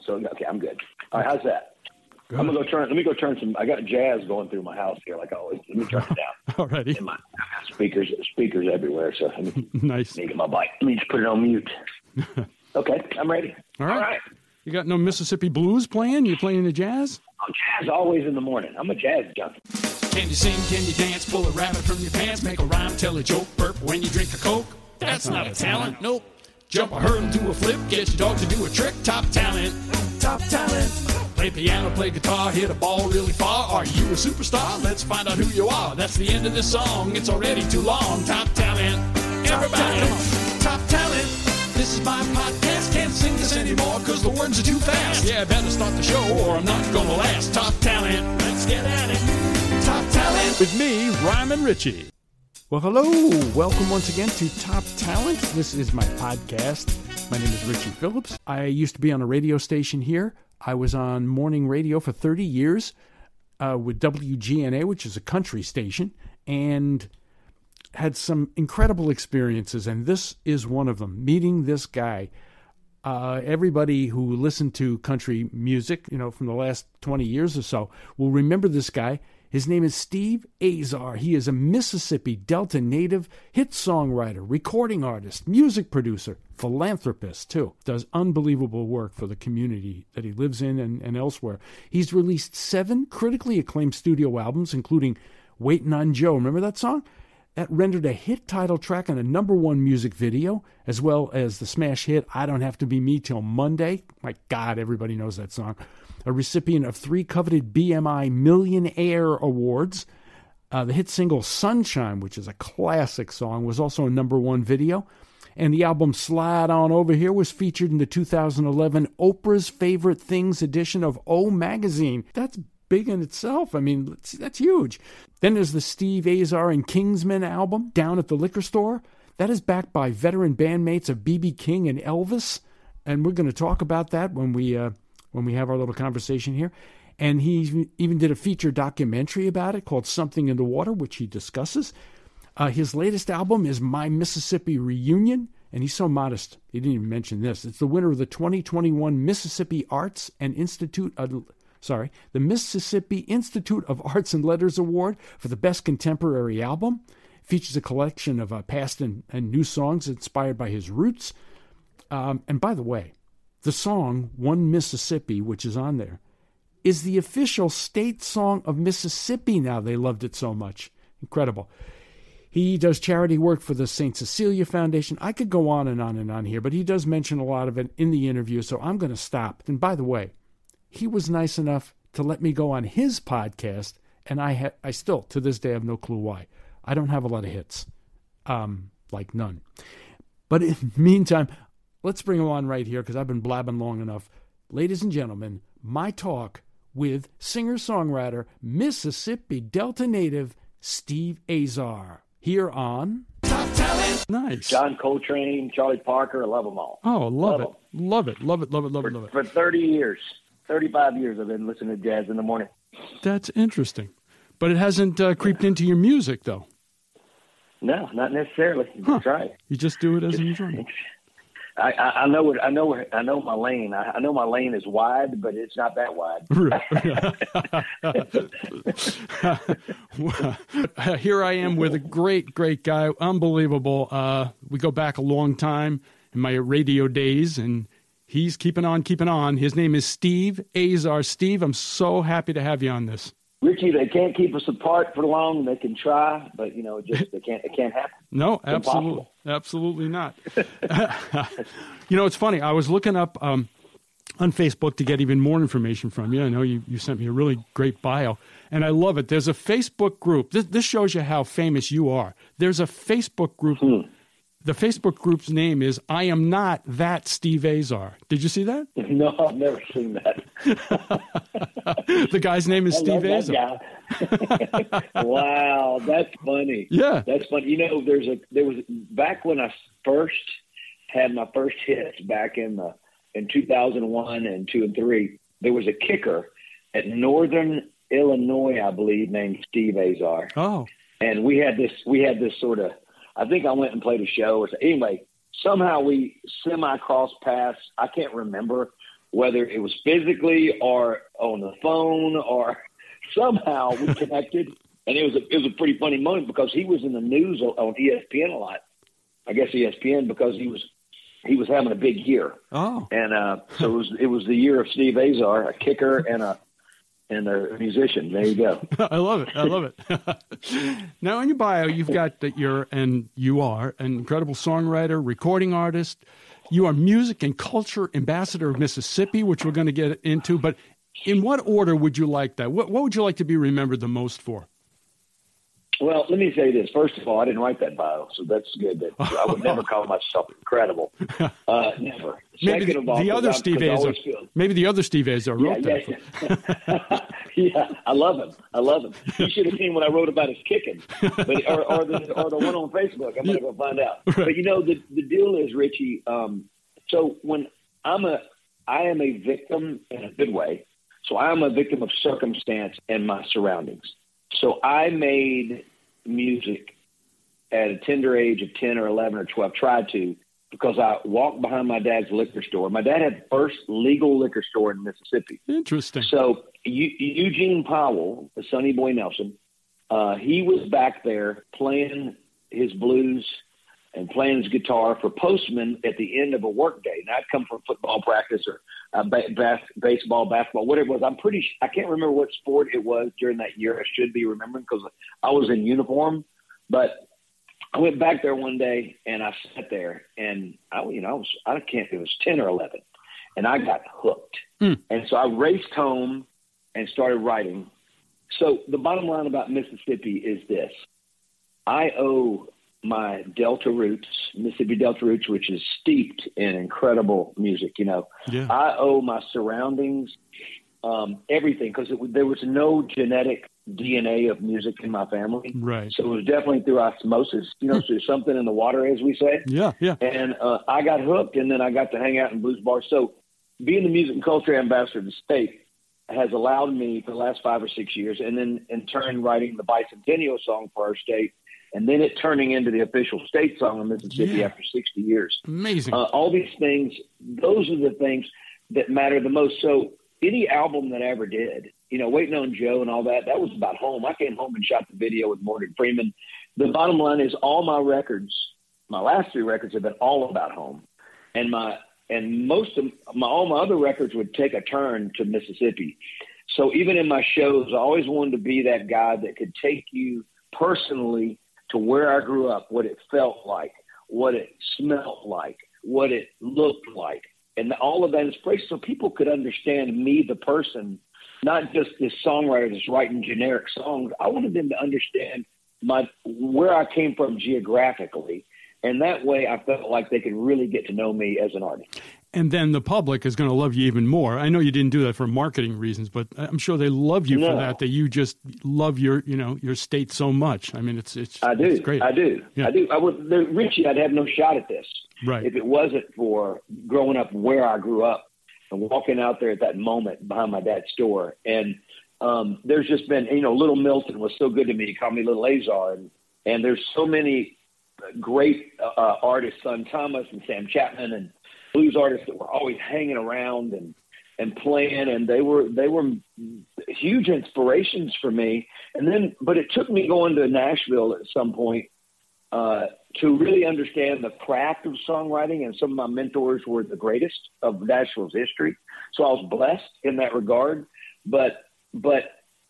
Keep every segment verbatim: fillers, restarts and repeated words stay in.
So okay, I'm good. All right, how's that? Good. I'm gonna go turn. Let me go turn some. I got jazz going through my house here, like always. Let me turn it down. Alrighty. And my, I've got speakers, speakers everywhere. So let me, nice. Let me get my bike. Let me just put it on mute. Okay, I'm ready. All right. All right. You got no Mississippi blues playing? You playing the jazz? Oh, jazz always in the morning. I'm a jazz junkie. Can you sing? Can you dance? Pull a rabbit from your pants? Make a rhyme? Tell a joke? Burp when you drink a Coke? That's not a talent. Nope. Jump a hurdle, do a flip, get your dog to do a trick. Top talent. Top talent. Play piano, play guitar, hit a ball really far. Are you a superstar? Let's find out who you are. That's the end of this song. It's already too long. Top talent. Everybody, come on. Top talent. This is my podcast. Can't sing this anymore because the words are too fast. Yeah, I better start the show or I'm not gonna last. Top talent. Let's get at it. Top talent. With me, Ryman Ritchie. Well, hello. Welcome once again to Top Talent. This is my podcast. My name is Richie Phillips. I used to be on a radio station here. I was on morning radio for thirty years uh, with W G N A, which is a country station, and had some incredible experiences, and this is one of them, meeting this guy. Uh, everybody who listened to country music, you know, from the last twenty years or so, will remember this guy. His name is Steve Azar. He is a Mississippi Delta native, hit songwriter, recording artist, music producer, philanthropist, too. Does unbelievable work for the community that he lives in and, and elsewhere. He's released seven critically acclaimed studio albums, including Waitin' on Joe. Remember that song? That rendered a hit title track and a number one music video, as well as the smash hit I Don't Have to Be Me Till Monday. My God, everybody knows that song. A recipient of three coveted B M I Millionaire Awards. Uh, the hit single Sunshine, which is a classic song, was also a number one video. And the album Slide On Over Here was featured in the two thousand eleven Oprah's Favorite Things edition of O Magazine. That's big in itself. I mean, that's huge. Then there's the Steve Azar and Kingsmen album, Down at the Liquor Store. That is backed by veteran bandmates of B B King and Elvis. And we're going to talk about that when we uh, when we have our little conversation here. And he even did a feature documentary about it called Something in the Water, which he discusses. Uh, his latest album is My Mississippi Reunion, and he's so modest, he didn't even mention this. It's the winner of the twenty twenty-one Mississippi Arts and Institute of, sorry, the Mississippi Institute of Arts and Letters Award for the Best Contemporary Album. It features a collection of uh, past and, and new songs inspired by his roots. Um, and by the way, the song One Mississippi, which is on there, is the official state song of Mississippi now. They loved it so much. Incredible. He does charity work for the Saint Cecilia Foundation. I could go on and on and on here, but he does mention a lot of it in the interview, so I'm going to stop. And by the way, he was nice enough to let me go on his podcast, and I ha- I still, to this day, have no clue why. I don't have a lot of hits, um, like none. But in the meantime, let's bring him on right here, because I've been blabbing long enough. Ladies and gentlemen, my talk with singer-songwriter, Mississippi Delta native, Steve Azar. Here on Top Talent. Nice. John Coltrane, Charlie Parker, I love them all. Oh, love, love it. Them. Love it. Love it. Love it. Love for, it. Love it. For thirty years, thirty-five years, I've been listening to jazz in the morning. That's interesting. But it hasn't uh, creeped into your music, though. No, not necessarily. Huh. That's right. You just do it as an enjoyment. I, I, I know it. I know. Where, I know my lane. I, I know my lane is wide, but it's not that wide. Well, here I am with a great, great guy, unbelievable. Uh, we go back a long time in my radio days, and he's keeping on, keeping on. His name is Steve Azar. Steve, I'm so happy to have you on this. Richie, they can't keep us apart for long. They can try, but you know, it just they can't. It can't happen. No, It's absolutely, impossible. absolutely not. You know, it's funny. I was looking up um, on Facebook to get even more information from you. I know you, you sent me a really great bio, and I love it. There's a Facebook group. This, this shows you how famous you are. There's a Facebook group. Hmm. The Facebook group's name is I Am Not That Steve Azar. Did you see that? No, I've never seen that. The guy's name is I Steve love Azar. that guy. Wow, that's funny. Yeah. That's funny. You know, there's a there was back when I first had my first hits back in the in two thousand one and two and three. There was a kicker at Northern Illinois, I believe, named Steve Azar. Oh. And we had this we had this sort of. I think I went and played a show or so. Anyway, somehow we semi-crossed paths. I can't remember, whether it was physically or on the phone or somehow we connected. And it was a, it was a pretty funny moment because he was in the news on E S P N a lot. I guess E S P N because he was he was having a big year. Oh, and uh, so it was it was the year of Steve Azar, a kicker and a and a musician. There you go. I love it. I love it. Now, in your bio, you've got that you're and you are an incredible songwriter, recording artist. You are music and culture ambassador of Mississippi, which we're going to get into. But in what order would you like that? What, what would you like to be remembered the most for? Well, let me say this. First of all, I didn't write that bio, so that's good. That I would never call myself incredible. Uh, never. Maybe Second the, of all, the other Steve Azar. Maybe the other Steve Azar wrote yeah, that. Yeah, yeah, I love him. I love him. You should have seen what I wrote about his kicking, but or, or the or the one on Facebook. I'm gonna go find out. Right. But you know, the the deal is, Richie. Um, so when I'm a, I am a victim in a good way. So I am a victim of circumstance and my surroundings. So I made music at a tender age of ten or eleven or twelve, tried to, because I walked behind my dad's liquor store. My dad had the first legal liquor store in Mississippi. Interesting. So U- Eugene Powell, the Sonny Boy Nelson, uh, he was back there playing his blues and playing his guitar for Postman at the end of a work day. And I'd come from football practice or uh, ba- bas- baseball, basketball, whatever it was. I'm pretty – I can't remember what sport it was during that year. I should be remembering because I was in uniform. But I went back there one day and I sat there and, I, you know, I was – I can't – it was ten or eleven. And I got hooked. Mm. And so I raced home and started writing. So the bottom line about Mississippi is this. I owe – my Delta roots, Mississippi Delta roots, which is steeped in incredible music, you know. Yeah. I owe my surroundings um, everything because there was no genetic D N A of music in my family. Right. So it was definitely through osmosis, you know, so there's something in the water, as we say. Yeah, yeah. And uh, I got hooked, and then I got to hang out in blues bars. So being the music and culture ambassador of the state has allowed me for the last five or six years, and then in turn writing the bicentennial song for our state, and then it turning into the official state song of Mississippi Yeah. after sixty years. Amazing. Uh, all these things, those are the things that matter the most. So any album that I ever did, you know, Waiting on Joe and all that, that was about home. I came home and shot the video with Morgan Freeman. The bottom line is all my records, my last three records have been all about home. And my and most of my all my other records would take a turn to Mississippi. So even in my shows, I always wanted to be that guy that could take you personally to where I grew up, what it felt like, what it smelled like, what it looked like. And all of that inspiration so people could understand me, the person, not just this songwriter that's writing generic songs. I wanted them to understand my where I came from geographically. And that way I felt like they could really get to know me as an artist. And then the public is going to love you even more. I know you didn't do that for marketing reasons, but I'm sure they love you no. for that, that you just love your, you know, your state so much. I mean, it's, it's, I do. it's great. I do. Yeah. I do. I would, there, Richie, I'd have no shot at this. Right. If it wasn't for growing up where I grew up and walking out there at that moment behind my dad's store. And um, there's just been, you know, Little Milton was so good to me. He called me Little Azar. And, and there's so many great uh, artists, Son Thomas and Sam Chapman and blues artists that were always hanging around and, and playing. And they were, they were huge inspirations for me. And then, but it took me going to Nashville at some point uh, to really understand the craft of songwriting. And some of my mentors were the greatest of Nashville's history. So I was blessed in that regard. But, but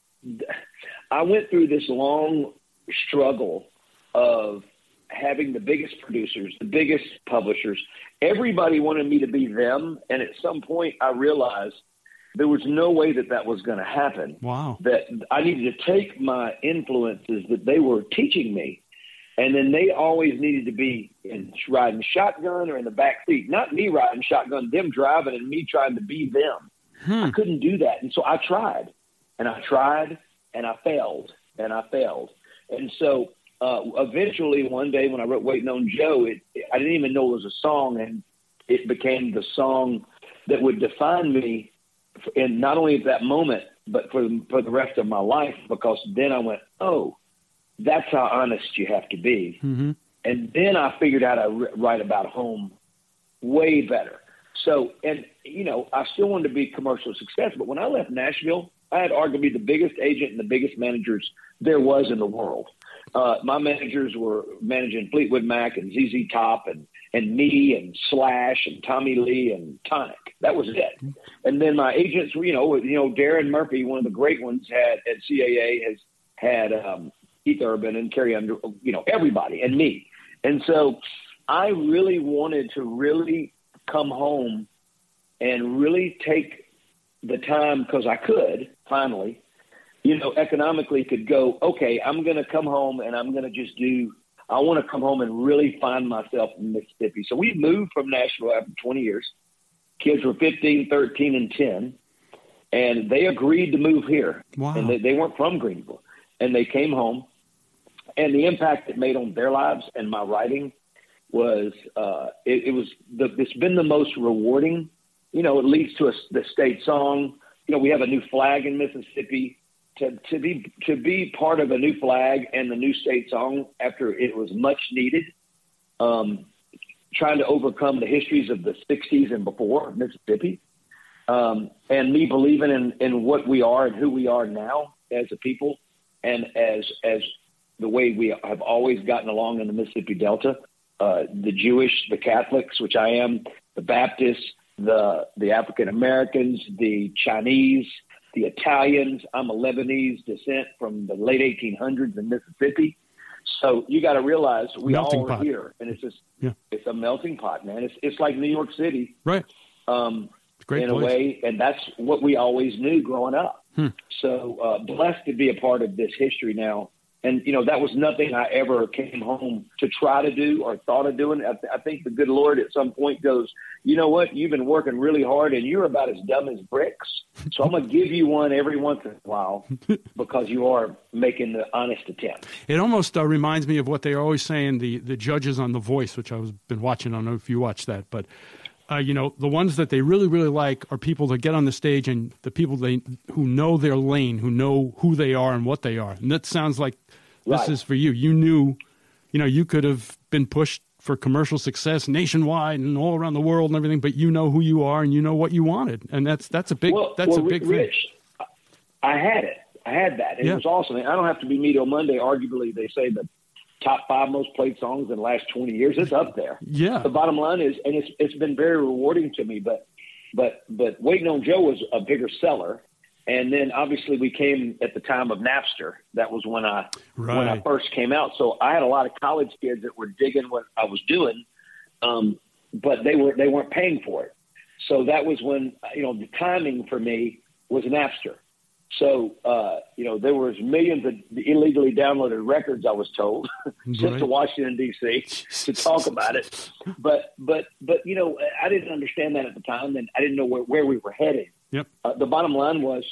I went through this long struggle of having the biggest producers, the biggest publishers. Everybody wanted me to be them. And at some point I realized there was no way that that was going to happen. Wow. That I needed to take my influences that they were teaching me. And then they always needed to be in riding shotgun or in the back seat, not me riding shotgun, them driving and me trying to be them. Hmm. I couldn't do that. And so I tried and I tried and I failed and I failed. And so, Uh, eventually, one day when I wrote Waiting on Joe, it, I didn't even know it was a song, and it became the song that would define me, and not only at that moment, but for, for the rest of my life, because then I went, oh, that's how honest you have to be. Mm-hmm. And then I figured out I write about home way better. So, and, you know, I still wanted to be commercial success. But when I left Nashville, I had arguably the biggest agent and the biggest managers there was in the world. Uh, my managers were managing Fleetwood Mac and Z Z Top and, and me and Slash and Tommy Lee and Tonic. That was it. And then my agents were, you know, you know, Darren Murphy, one of the great ones, had at C A A has had um, Keith Urban and Carrie Under, you know, everybody and me. And so I really wanted to really come home and really take the time, because I could finally, you know, economically could go, okay, I'm going to come home and I'm going to just do, I want to come home and really find myself in Mississippi. So we moved from Nashville after twenty years. Kids were fifteen, thirteen, and ten, and they agreed to move here. Wow. And they, they weren't from Greensboro, and they came home, and the impact it made on their lives and my writing was, uh, it, it was, the, it's been the most rewarding. You know, it leads to a, the state song. You know, we have a new flag in Mississippi. To, to be to be part of a new flag and the new state song after it was much needed, um, trying to overcome the histories of the sixties and before Mississippi, um, and me believing in, in what we are and who we are now as a people, and as as the way we have always gotten along in the Mississippi Delta, uh, the Jewish, the Catholics, which I am, the Baptists, the the African Americans, the Chinese, the Italians. I'm a Lebanese descent from the late eighteen hundreds in Mississippi. So you got to realize we Melting all are pot. here, and it's just Yeah. it's a melting pot, man. It's it's like New York City, Right. um, It's a great in place. a way, and that's what we always knew growing up. Hmm. So uh, blessed to be a part of this history now. And, you know, that was nothing I ever came home to try to do or thought of doing. I, th- I think the good Lord at some point goes, you know what, you've been working really hard and you're about as dumb as bricks. So I'm going to give you one every once in a while because you are making the honest attempt. It almost uh, reminds me of what they're always saying, the, the judges on The Voice, which I've been watching. I don't know if you watch that, but, uh, you know, the ones that they really, really like are people that get on the stage and the people they who know their lane, who know who they are and what they are. And that sounds like this Right. is for you. You knew, you know, you could have been pushed for commercial success nationwide and all around the world and everything, but you know who you are and you know what you wanted. And that's that's a big Well, that's well, a big Rich, thing. I had it. I had that. It Yeah. was awesome. I don't have to be Medio Monday. Arguably, they say the top five most played songs in the last twenty years. It's up there. Yeah. The bottom line is, and it's it's been very rewarding to me. But but but Waiting on Joe was a bigger seller, and then obviously we came at the time of Napster. That was when I when I Right. first came out. So I had a lot of college kids that were digging what I was doing, um, but they were they weren't paying for it. So that was when, you know, the timing for me was Napster. So, uh, you know, there was millions of illegally downloaded records, I was told, sent Right. to Washington, D C to talk about it. But, but, but, you know, I didn't understand that at the time, and I didn't know where, where we were headed. Yep. Uh, the bottom line was,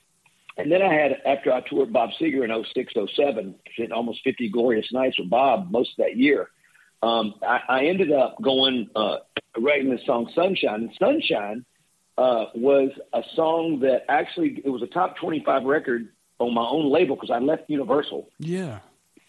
and then I had, after I toured Bob Seger in oh six, oh seven, almost fifty glorious nights with Bob most of that year, um, I, I ended up going, uh, writing the song Sunshine. And Sunshine uh, was a song that actually, it was a top twenty-five record on my own label because I left Universal. Yeah.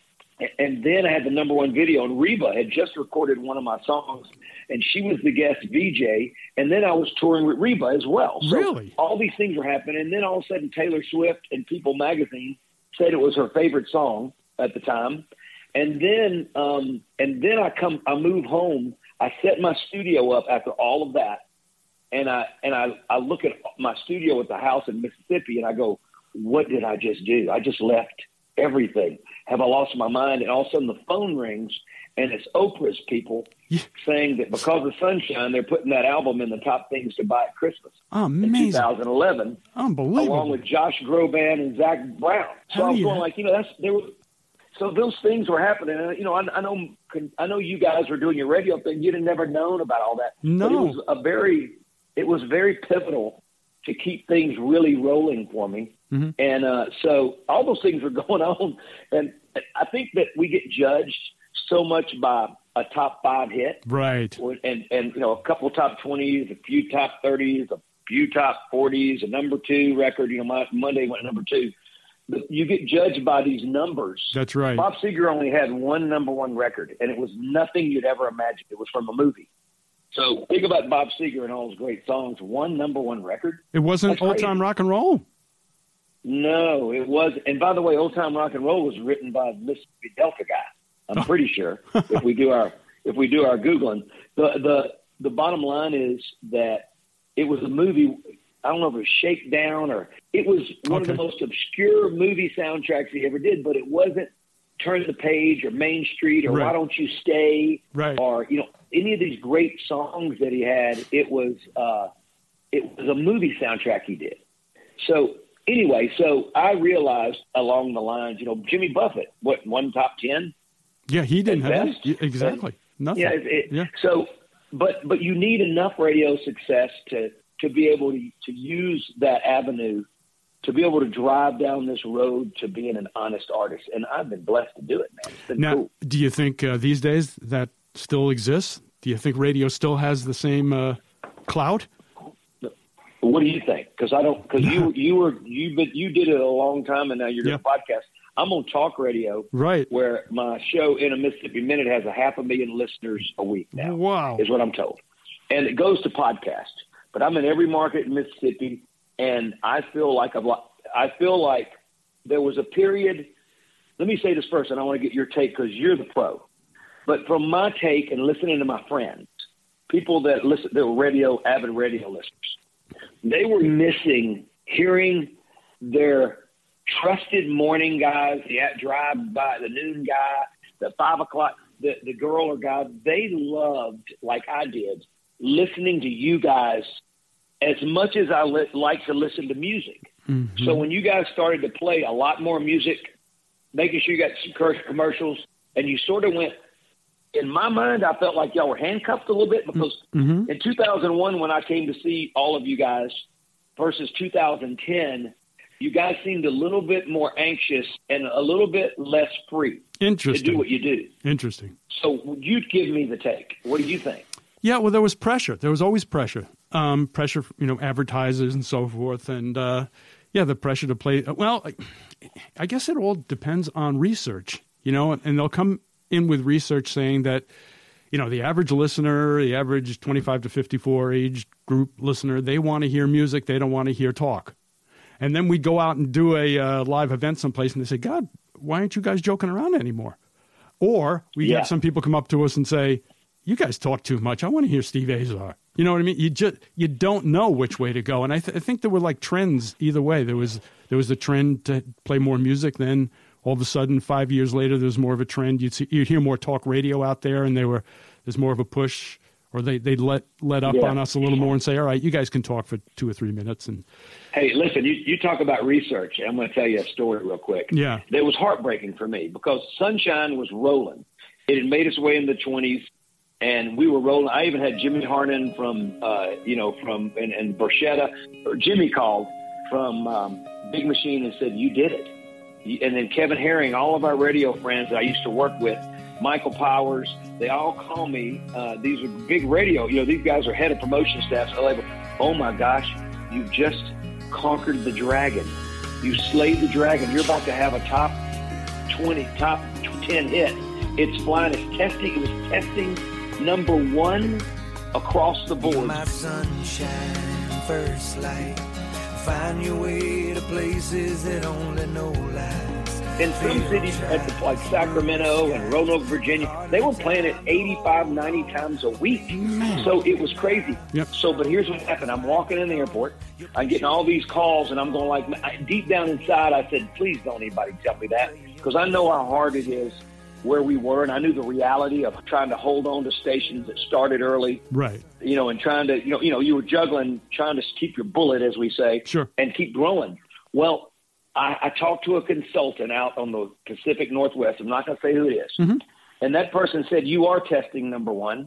And then I had the number one video, and Reba had just recorded one of my songs, and she was the guest V J. And then I was touring with Reba as well. So Really? all these things were happening. And then all of a sudden, Taylor Swift and People magazine said it was her favorite song at the time. And then, um, and then I come, I move home. I set my studio up after all of that, and I and I, I look at my studio at the house in Mississippi, and I go, "What did I just do? I just left everything. Have I lost my mind?" And all of a sudden, the phone rings, and it's Oprah's people Yeah. saying that because of Sunshine, they're putting that album in the top things to buy at Christmas in Amazing. twenty eleven, Unbelievable. along with Josh Groban and Zach Brown. So How I was do you going ha- like, you know, that's there was. So those things were happening. And, you know, I, I know, I know you guys were doing your radio thing. You'd have never known about all that. No. But it was a very, it was very pivotal to keep things really rolling for me. Mm-hmm. And uh, so all those things were going on. And I think that we get judged so much by a top five hit. Right. Or- And, and, you know, a couple top twenties, a few top thirties, a few top forties, a number two record. You know, my, Monday went number two. But you get judged by these numbers. That's right. Bob Seger only had one number one record, and it was nothing you'd ever imagine. It was from a movie. So think about Bob Seger and all his great songs. One number one record. It wasn't That's old crazy. time rock and roll. No, it was. And by the way, Old Time Rock and Roll was written by the Mississippi Delta guy. I'm pretty sure. if we do our if we do our Googling, the the the bottom line is that it was a movie. I don't know if it was Shakedown or it was one Okay. of the most obscure movie soundtracks he ever did, but it wasn't Turn the Page or Main Street or Right. Why Don't You Stay Right. or you know any of these great songs that he had. It was uh, it was a movie soundtrack he did. So. Anyway, so I realized along the lines, you know, Jimmy Buffett, what, one top ten? Yeah, he didn't At have best. any. Exactly. Nothing. Yeah, it, it, Yeah. So, but but you need enough radio success to, to be able to, to use that avenue, to be able to drive down this road to being an honest artist. And I've been blessed to do it, man. It's been Now, cool. do you think uh, these days that still exists? Do you think radio still has the same uh, clout? What do you think? Because I don't. Because you you were you but you did it a long time, and now you're doing Yeah. a podcast. I'm on talk radio, Right. where my show in a Mississippi Minute has a half a million listeners a week now. Wow. Is what I'm told, and it goes to podcast. But I'm in every market in Mississippi, and I feel like I've, I feel like there was a period. Let me say this first, and I want to get your take because you're the pro. But from my take and listening to my friends, people that listen, that were radio avid radio listeners, they were missing hearing their trusted morning guys, the drive by, the noon guy, the five o'clock, the, the girl or guy. They loved, like I did, listening to you guys as much as I li- like to listen to music. Mm-hmm. So when you guys started to play a lot more music, making sure you got some cur- commercials, and you sort of went, in my mind, I felt like y'all were handcuffed a little bit because Mm-hmm. in two thousand one, when I came to see all of you guys versus two thousand ten, you guys seemed a little bit more anxious and a little bit less free to Interesting. do what you do. Interesting. So would you give me the take? What do you think? Yeah, well, there was pressure. There was always pressure. Um, pressure, you know, advertisers and so forth. And, uh, yeah, the pressure to play. Well, I, I guess it all depends on research, you know, and they'll come in with research saying that, you know, the average listener, the average twenty-five to fifty-four age group listener, they want to hear music. They don't want to hear talk. And then we'd go out and do a uh, live event someplace and they say, God, why aren't you guys joking around anymore? Or we Yeah. have some people come up to us and say, you guys talk too much. I want to hear Steve Azar. You know what I mean? You just you don't know which way to go. And I, th- I think there were like trends either way. There was there was a trend to play more music. Then all of a sudden, five years later, there's more of a trend. You'd see, you'd hear more talk radio out there, and they were there's more of a push, or they they let let up Yeah. on us a little more and say, all right, you guys can talk for two or three minutes. And Hey, listen, you, you talk about research. I'm going to tell you a story real quick. Yeah. It was heartbreaking for me because Sunshine was rolling. It had made its way in the twenties, and we were rolling. I even had Jimmy Harnan from, uh, you know, from, and, and Borchetta, or Jimmy called from um, Big Machine and said, you did it. And then Kevin Herring, all of our radio friends that I used to work with, Michael Powers, they all call me. Uh, these are big radio. You know, these guys are head of promotion staff. So they go, oh, my gosh, you've just conquered the dragon. You slayed the dragon. You're about to have a top twenty, top ten hit. It's flying. It's testing. It was testing number one across the board. My sunshine, first light. Find your way to places that only know lies. In some cities, at the, like Sacramento and Roanoke, Virginia, they were playing it eighty-five, ninety times a week. So it was crazy. Yep. So, but here's what happened. I'm walking in the airport. I'm getting all these calls, and I'm going like, I, deep down inside, I said, please don't anybody tell me that, because I know how hard it is where we were, and I knew the reality of trying to hold on to stations that started early. right. You know, and trying to, you know, you know, you were juggling, trying to keep your bullet, as we say, Sure. and keep growing. Well, I, I talked to a consultant out on the Pacific Northwest. I'm not going to say who it is. Mm-hmm. And that person said, you are testing number one.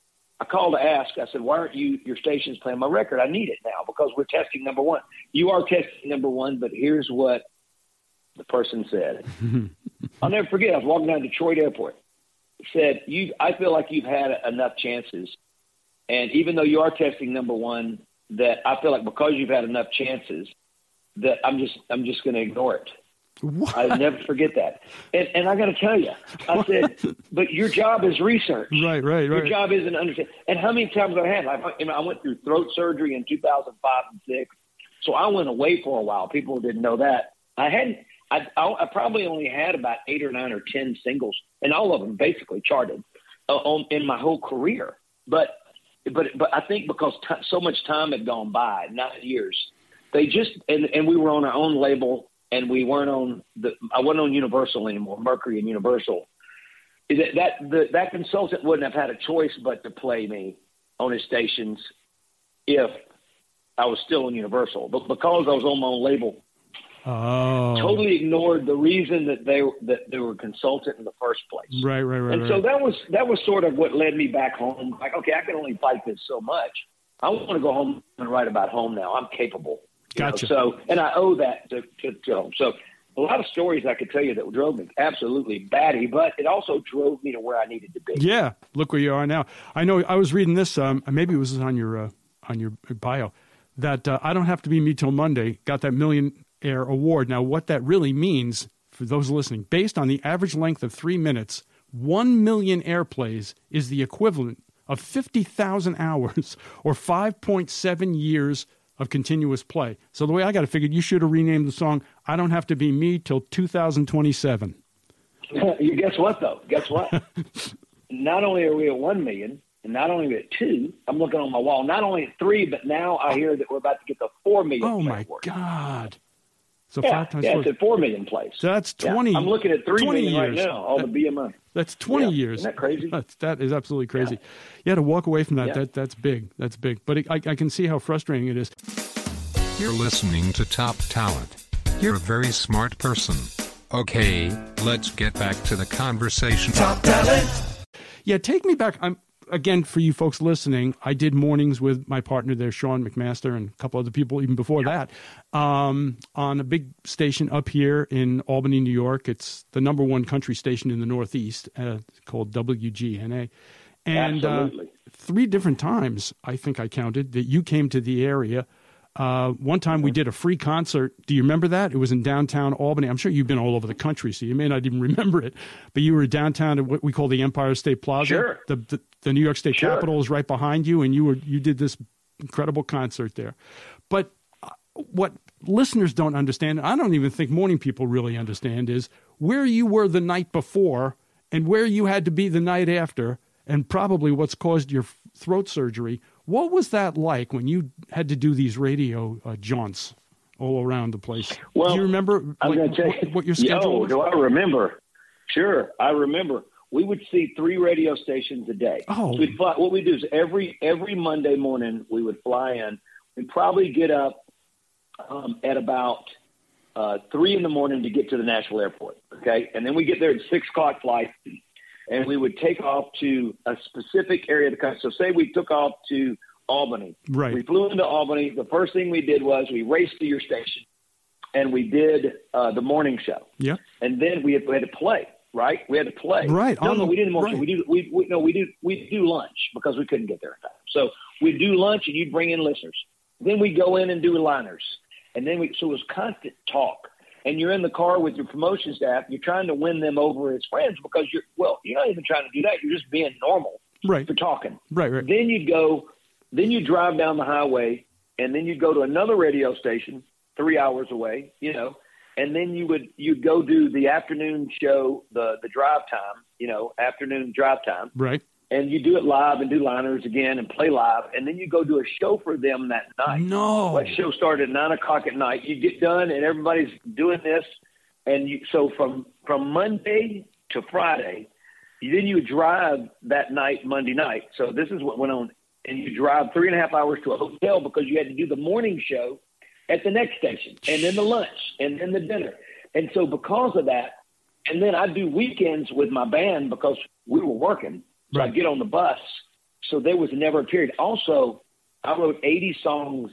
I called to ask. I said, why aren't you, your station's playing my record? I need it now because we're testing number one. You are testing number one, but here's what the person said. I'll never forget. I was walking down Detroit Airport. Said, "You, I feel like you've had enough chances, and even though you are testing number one, that I feel like because you've had enough chances, that I'm just, I'm just going to ignore it." What? I'll never forget that. And, and I got to tell you, I what? said, but your job is research. Right, right, right. Your job isn't understand. And how many times I had? Like, I went through throat surgery in two thousand five and six, so I went away for a while. People didn't know that. I hadn't. I, I, I probably only had about eight or nine or ten singles, and all of them basically charted uh, on, in my whole career. But but but I think because t- so much time had gone by, nine years, they just and, and we were on our own label. And we weren't on the. I wasn't on Universal anymore. Mercury and Universal. That that the, that consultant wouldn't have had a choice but to play me on his stations if I was still on Universal. But because I was on my own label, oh. totally ignored the reason that they that they were a consultant in the first place. Right, right, right. And right. so that was that was sort of what led me back home. Like, okay, I can only fight this so much. I want to go home and write about home now. I'm capable. Gotcha. You know, so, and I owe that to, to, to home. So a lot of stories I could tell you that drove me absolutely batty, but it also drove me to where I needed to be. Yeah. Look where you are now. I know I was reading this, um, maybe it was on your, uh, on your bio, that uh, I Don't Have to Be Me Till Monday got that Millionaire Award. Now, what that really means for those listening, based on the average length of three minutes, one million airplays is the equivalent of fifty thousand hours or five point seven years of continuous play. So the way I got it figured, you should have renamed the song I Don't Have to Be Me Till two thousand twenty-seven. You guess what, though? Guess what? Not only are we at one million, and not only are we at two, I'm looking on my wall, not only at three, but now I hear that we're about to get to four million. Oh, my award. God. So yeah, five times yeah, four. it's at four million plays. So that's twenty. Yeah, I'm looking at three million years. right now, all the B M I. That's twenty yeah. years. Isn't that crazy? That's, that is absolutely crazy. Yeah, yeah to walk away from that, yeah. that that's big. That's big. But it, I, I can see how frustrating it is. You're listening to Top Talent. You're a very smart person. Okay, let's get back to the conversation. Top Talent. Yeah, take me back. I'm again, for you folks listening, I did mornings with my partner there, Sean McMaster, and a couple other people even before that, um, on a big station up here in Albany, New York. It's the number one country station in the Northeast, uh, called W G N A. And uh, three different times, I think I counted, that you came to the area. Uh, one time we did a free concert. Do you remember that? It was in downtown Albany. I'm sure you've been all over the country, so you may not even remember it. But you were downtown at what we call the Empire State Plaza. Sure. The, the, the New York State sure. Capitol is right behind you, and you were you did this incredible concert there. But what listeners don't understand, I don't even think morning people really understand, is where you were the night before and where you had to be the night after, and probably what's caused your throat surgery. What was that like when you had to do these radio uh, jaunts all around the place? Well, do you remember I'm like, tell you, what, what your schedule yo, was? do I remember? Sure, I remember. We would see three radio stations a day. Oh. So we'd fly, what we do is every every Monday morning we would fly in. We'd probably get up um, at about uh, three in the morning to get to the Nashville airport, okay? And then we get there at six o'clock flight. And we would take off to a specific area of the country. So say we took off to Albany. Right. We flew into Albany. The first thing we did was we raced to your station, and we did uh, the morning show. Yeah. And then we had, we had to play, right? We had to play. Right. No, On no, the, we didn't morning right. show. We do, we, we, no, we do, we do lunch because we couldn't get there in time. So we'd do lunch, and you'd bring in listeners. Then we'd go in and do liners. And then we, so it was constant talk. And you're in the car with your promotion staff, you're trying to win them over as friends because you're, well, you're not even trying to do that. You're just being normal right. for talking. Right, right. Then you'd go, then you drive down the highway, and then you go to another radio station three hours away, you know, and then you would, you'd go do the afternoon show, the, the drive time, you know, afternoon drive time. Right. And you do it live and do liners again and play live. And then you go do a show for them that night. No. That show started at nine o'clock at night. You get done and everybody's doing this. And you, so from, from Monday to Friday, then you drive that night, Monday night. So this is what went on. And you drive three and a half hours to a hotel because you had to do the morning show at the next station and then the lunch and then the dinner. And so because of that, and then I do weekends with my band because we were working. So right. I get on the bus. So there was never a period. Also, I wrote eighty songs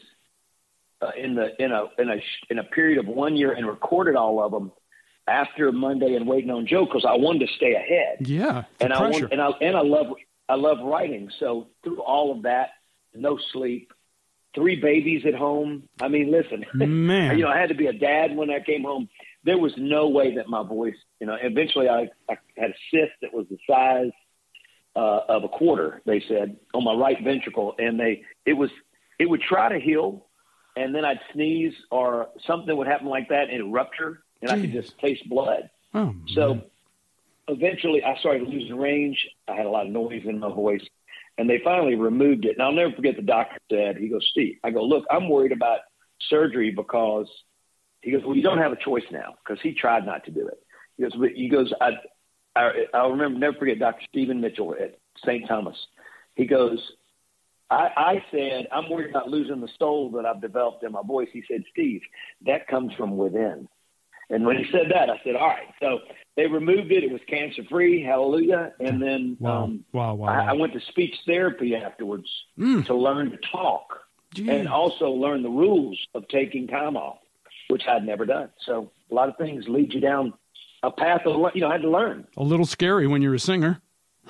uh, in the in a in a in a period of one year and recorded all of them after Monday and Waiting on Joe because I wanted to stay ahead. Yeah, and I pressure. want, and I and I love I love writing. So through all of that, no sleep, three babies at home. I mean, listen, Man. you know, I had to be a dad when I came home. There was no way that my voice, you know, eventually I, I had a cyst that was the size uh, of a quarter, they said, on my right ventricle. And they, it was, it would try to heal, and then I'd sneeze or something would happen like that and it would rupture, and Jeez. I could just taste blood. Oh, so man. Eventually I started losing range. I had a lot of noise in my voice, and they finally removed it. And I'll never forget the doctor said, he goes, Steve, I go, look, I'm worried about surgery because he goes, well, you don't have a choice now, because he tried not to do it. He goes, but he goes, I, I, I'll remember, never forget Doctor Stephen Mitchell at Saint Thomas. He goes, I, I said, I'm worried about losing the soul that I've developed in my voice. He said, Steve, that comes from within. And when he said that, I said, all right. So they removed it. It was cancer-free. Hallelujah. And then wow. Um, wow, wow, I, wow. I went to speech therapy afterwards mm. to learn to talk Jeez. and also learn the rules of taking time off, which I'd never done. So a lot of things lead you down a path of, you know, I had to learn. A little scary when you're a singer,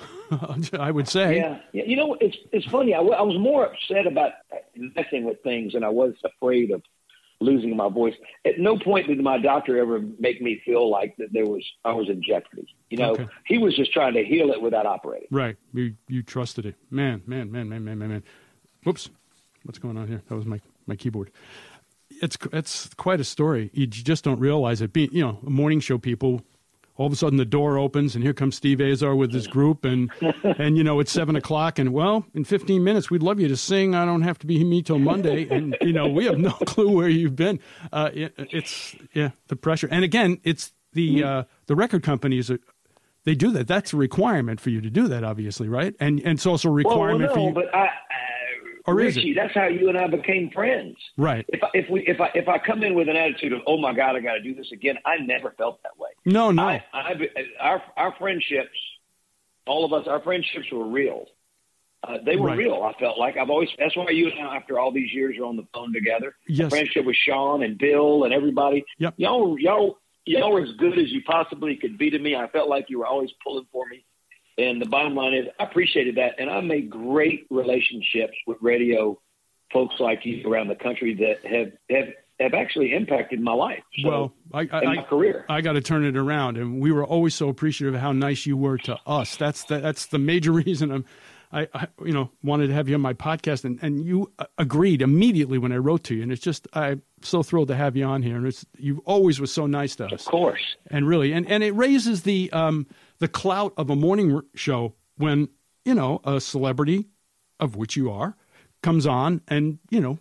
I would say. Yeah. yeah. You know, it's it's funny. I, w- I was more upset about messing with things than I was afraid of losing my voice. At no point did my doctor ever make me feel like that there was I was in jeopardy. You know, okay. He was just trying to heal it without operating. Right. You, you trusted it. Man, man, man, man, man, man, man. Whoops. What's going on here? That was my, my keyboard. It's it's quite a story. You just don't realize it. Being, you know, a morning show people, all of a sudden the door opens and here comes Steve Azar with his group, and and you know it's seven o'clock, and well, in fifteen minutes we'd love you to sing. I don't have to be me till Monday, and you know we have no clue where you've been. Uh, it, it's yeah, the pressure, and again, it's the uh, the record companies. Are, they do that. That's a requirement for you to do that, obviously, right? And and it's also a requirement well, well, no, for you. But I, Or Richie, is it? That's how you and I became friends. Right. If I, if we if I if I come in with an attitude of, oh my God, I got to do this again, I never felt that way. No, no. I, I, our our friendships, all of us, our friendships were real. Uh, they were Right. real. I felt like I've always. That's why you and I, after all these years, are on the phone together. Yes. A friendship with Sean and Bill and everybody. Yep. Y'all, y'all, y'all were as good as you possibly could be to me. I felt like you were always pulling for me. And the bottom line is, I appreciated that, and I made great relationships with radio folks like you around the country that have have, have actually impacted my life. So, Well, I, I, and my I, career. I got to turn it around, and we were always so appreciative of how nice you were to us. That's the, that's the major reason I'm, I, I you know wanted to have you on my podcast, and, and you agreed immediately when I wrote to you, and it's just I'm so thrilled to have you on here, and it's you always was so nice to us. Of course. And really, and, and it raises the um the clout of a morning show when you know a celebrity, of which you are, comes on, and you know.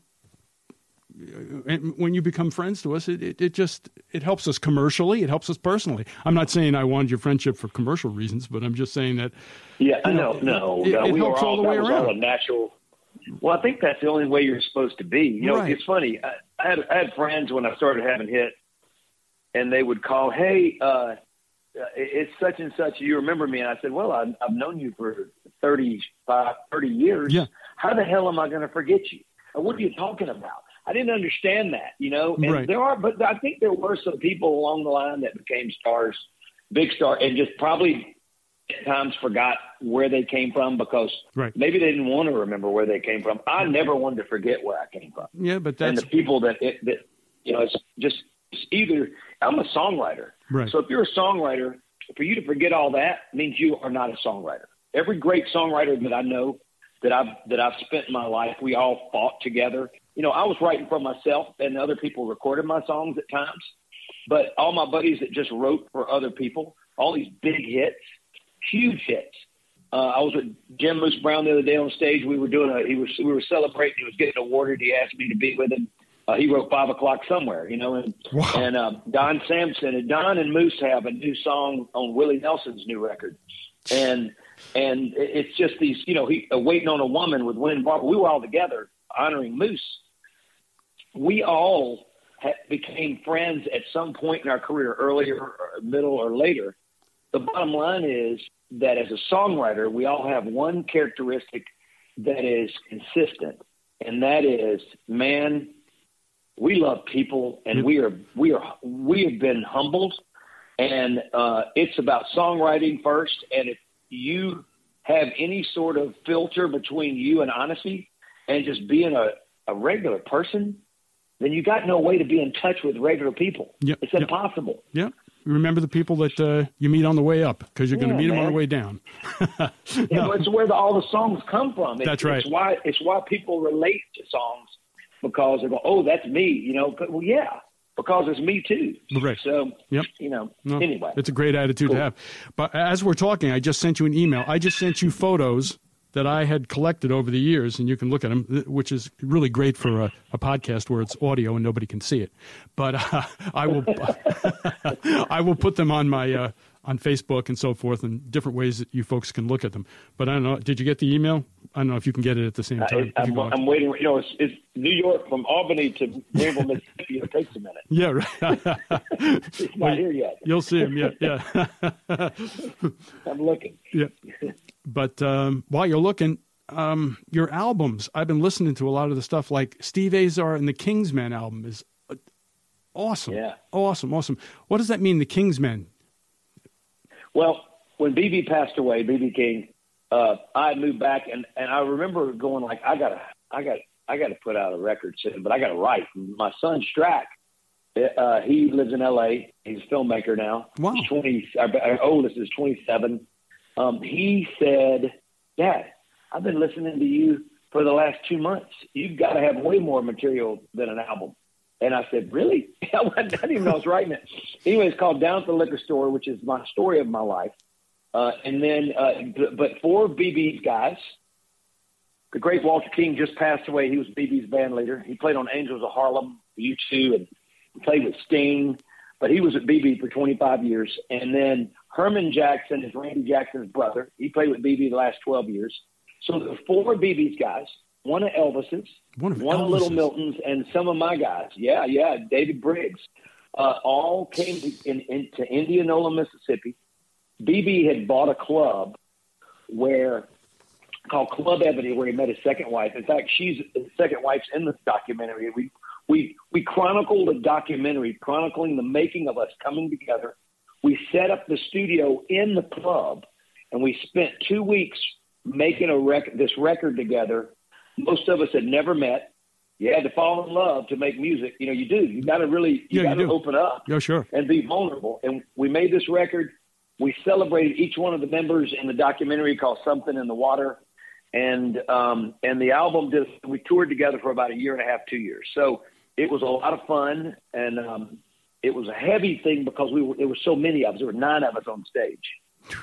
And when you become friends to us, it, it, it just it helps us commercially. It helps us personally. I'm not saying I wanted your friendship for commercial reasons, but I'm just saying that. Yeah, I know, know. No, it, no, it we helps were all the way that was around. all a natural. Well, I think that's the only way you're supposed to be. You know, Right. it's funny. I, I had I had friends when I started having hits, and they would call, "Hey, uh, it's such and such. You remember me?" And I said, "Well, I've, I've known you for thirty-five, thirty years. Yeah. How the hell am I going to forget you? What are you talking about?" I didn't understand that, you know, and Right. there are, but I think there were some people along the line that became stars, big star, and just probably at times forgot where they came from because Right. maybe they didn't want to remember where they came from. I never wanted to forget where I came from. Yeah, but And that's the people that, it, that you know, it's just it's either I'm a songwriter. Right. So if you're a songwriter, for you to forget all that means you are not a songwriter. Every great songwriter that I know that I've, that I've spent in my life, we all fought together. You know, I was writing for myself and other people recorded my songs at times, but all my buddies that just wrote for other people, all these big hits, huge hits. Uh, I was with Jim Moose Brown the other day on stage. We were doing a, he was, we were celebrating. He was getting awarded. He asked me to be with him. Uh, he wrote Five O'Clock Somewhere, you know, and, Wow. and, uh, Don Sampson and Don and Moose have a new song on Willie Nelson's new record. And, and it's just these, you know, he uh, Waiting on a Woman with Wynn Barber. We were all together honoring Moose. We all ha- became friends at some point in our career, earlier, or middle, or later. The bottom line is that as a songwriter, we all have one characteristic that is consistent, and that is, man, we love people, and we are we are we have been humbled, and uh, it's about songwriting first. And if you have any sort of filter between you and honesty, and just being a a regular person, then you got no way to be in touch with regular people. Yep. It's Yep. impossible. Yeah. Remember the people that uh, you meet on the way up, because you're going to Yeah, meet them on man. the way down. Yeah, but it's where the, all the songs come from. It's, That's right. It's why it's why people relate to songs, because they go, "Oh, that's me," you know. Well, yeah, because it's me too. Right. So, Yep. you know. No, anyway, it's a great attitude Cool. to have. But as we're talking, I just sent you an email. I just sent you photos that I had collected over the years, and you can look at them, which is really great for a, a podcast where it's audio and nobody can see it. But uh, I will, I will put them on my uh, on Facebook and so forth, and different ways that you folks can look at them. But I don't know. Did you get the email? I don't know if you can get it at the same time. I, I'm, I'm waiting. You know, it's, it's New York from Albany to Greenville, Mississippi. It takes a minute. Yeah, right. It's not Well, here yet. You'll see him. Yeah, yeah. I'm looking. Yeah. But um, while you're looking, um, your albums, I've been listening to a lot of the stuff like Steve Azar and the Kingsmen album is uh, awesome. Yeah. Awesome, awesome. What does that mean, the Kingsmen? Well, when B B passed away, B B King, uh, I moved back, and, and I remember going like, I gotta, I got, I got to put out a record soon, but I got to write. My son Strack, uh, he lives in L A. He's a filmmaker now. Wow. He's twenty. Our, our oldest is twenty-seven. Um, he said, "Dad, I've been listening to you for the last two months. You've got to have way more material than an album." And I said, "Really?" I didn't even know I was writing it. Anyway, it's called Down at the Liquor Store, which is my story of my life. Uh, and then, uh, b- but for B B's guys, the great Walter King just passed away. He was B B's band leader. He played on Angels of Harlem, U two, and played with Sting. But he was at B B for twenty-five years. And then Herman Jackson is Randy Jackson's brother. He played with B B the last twelve years. So the four B B's guys, one of Elvis's, One of one of Little Elvis's. Milton's, and some of my guys. Yeah, yeah, David Briggs. Uh, all came to, in, in, to Indianola, Mississippi. B B had bought a club where called Club Ebony, where he met his second wife. In fact, she's his second wife's in this documentary. We we we chronicled a documentary chronicling the making of us coming together. We set up the studio in the club, and we spent two weeks making a rec- this record together. Most of us had never met. You had to fall in love to make music. You know, you do. You got to really, you Yeah, got you to do. open up Yeah, sure. and be vulnerable. And we made this record. We celebrated each one of the members in the documentary called Something in the Water. And um, and the album, just we toured together for about a year and a half, two years. So it was a lot of fun. And um, it was a heavy thing because we were, there were so many of us. There were nine of us on stage.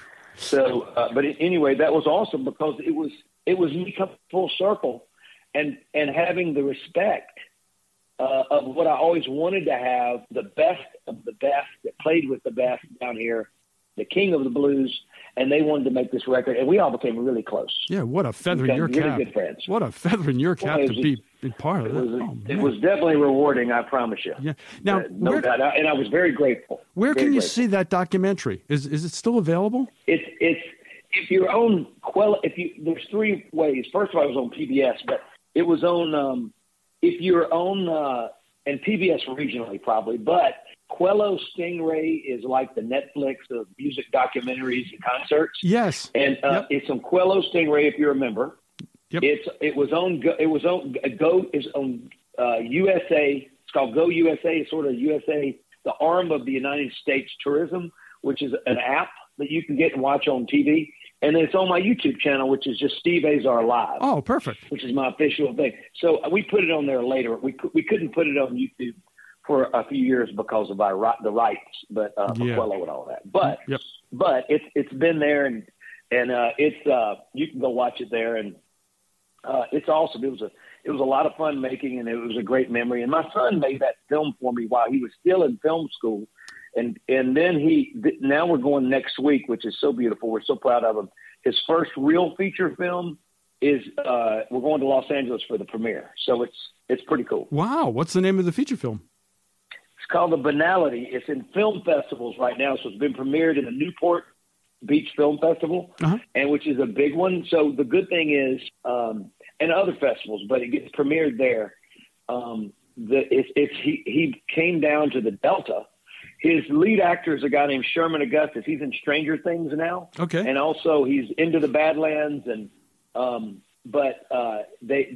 So, uh, but anyway, that was awesome because it was it was me coming full circle and and having the respect uh, of what I always wanted to have, the best of the best that played with the best down here, the king of the blues, and they wanted to make this record, and we all became really close. Yeah, what a feather in Became your really cap. good friends. What a feather in your cap Well, it to was be be part of It that. was, Oh, it man. was definitely rewarding, I promise you. Yeah. Now, Uh, no where, doubt, and I was very grateful. where Very can you grateful. see that documentary? Is is it still available? It's it's if you're on Quella, if you there's three ways. First of all, it was on P B S, but it was on um, if you're on uh, and P B S regionally probably, but Quello Stingray is like the Netflix of music documentaries and concerts, Yes. and uh, Yep. it's on Quello Stingray if you're a member. Yep. It's it was on Go- it was on Go is on uh, U S A. It's called Go U S A. It's sort of U S A, the arm of the United States Tourism, which is an app that you can get and watch on T V. And then it's on my YouTube channel, which is just Steve Azar Live, Oh, perfect. which is my official thing. So we put it on there later. We cou- we couldn't put it on YouTube for a few years because of our ri- the rights, but uh, for Yeah. Quello and all that. But Yep. but it's it's been there, and and uh, it's uh, you can go watch it there, and uh, it's awesome. It was a it was a lot of fun making, and it was a great memory. And my son made that film for me while he was still in film school. And and then he th- now we're going next week, which is so beautiful. We're so proud of him. His first real feature film is uh, we're going to Los Angeles for the premiere, so it's it's pretty cool. Wow. What's the name of the feature film? It's called The Banality. It's in film festivals right now, so it's been premiered in the Newport Beach Film Festival, Uh-huh. and which is a big one. So the good thing is, um, and other festivals, but it gets premiered there. Um, the it's, it's he he came down to the Delta. His lead actor is a guy named Sherman Augustus. He's in Stranger Things now. Okay. And also he's Into the Badlands. And, um, but, uh, they, this,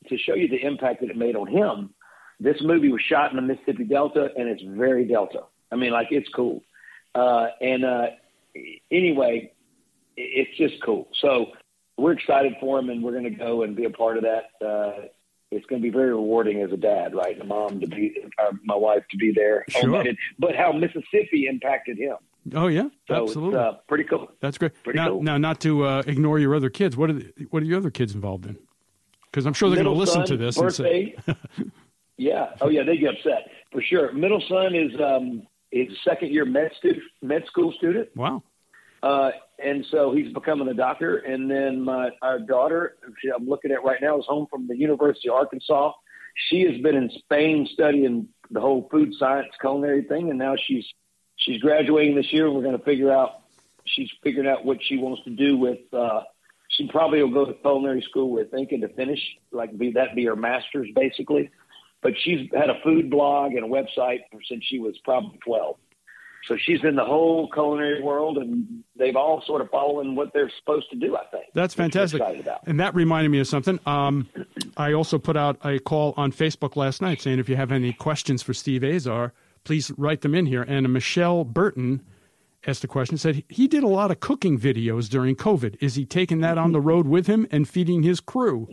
to show you the impact that it made on him, this movie was shot in the Mississippi Delta, and it's very Delta. I mean, like, it's cool. Uh, and uh, anyway, it's just cool. So we're excited for him, and we're going to go and be a part of that. Uh, it's going to be very rewarding as a dad, right? And a mom to be, or my wife to be there. Sure. But how Mississippi impacted him. Oh yeah, so absolutely. It's, uh, pretty cool. That's great. Pretty now, cool. now, not to uh, ignore your other kids. What are the, what are your other kids involved in? Because I'm sure they're going to listen son, to this birthday, and say, yeah. Oh yeah, they get upset for sure. Middle son is um, is a second year med student, med school student. Wow. Uh, and so he's becoming a doctor. And then my our daughter, who I'm looking at right now, is home from the University of Arkansas. She has been in Spain studying the whole food science culinary thing, and now she's she's graduating this year. And we're going to figure out she's figuring out what she wants to do with. Uh, she probably will go to culinary school, we're thinking, to finish, like be that be her master's basically. But she's had a food blog and a website since she was probably twelve. So she's in the whole culinary world, and they've all sort of following what they're supposed to do, I think. That's fantastic. And that reminded me of something. Um, I also put out a call on Facebook last night saying if you have any questions for Steve Azar, please write them in here. And Michelle Burton asked a question, said he did a lot of cooking videos during COVID. Is he taking that on the road with him and feeding his crew?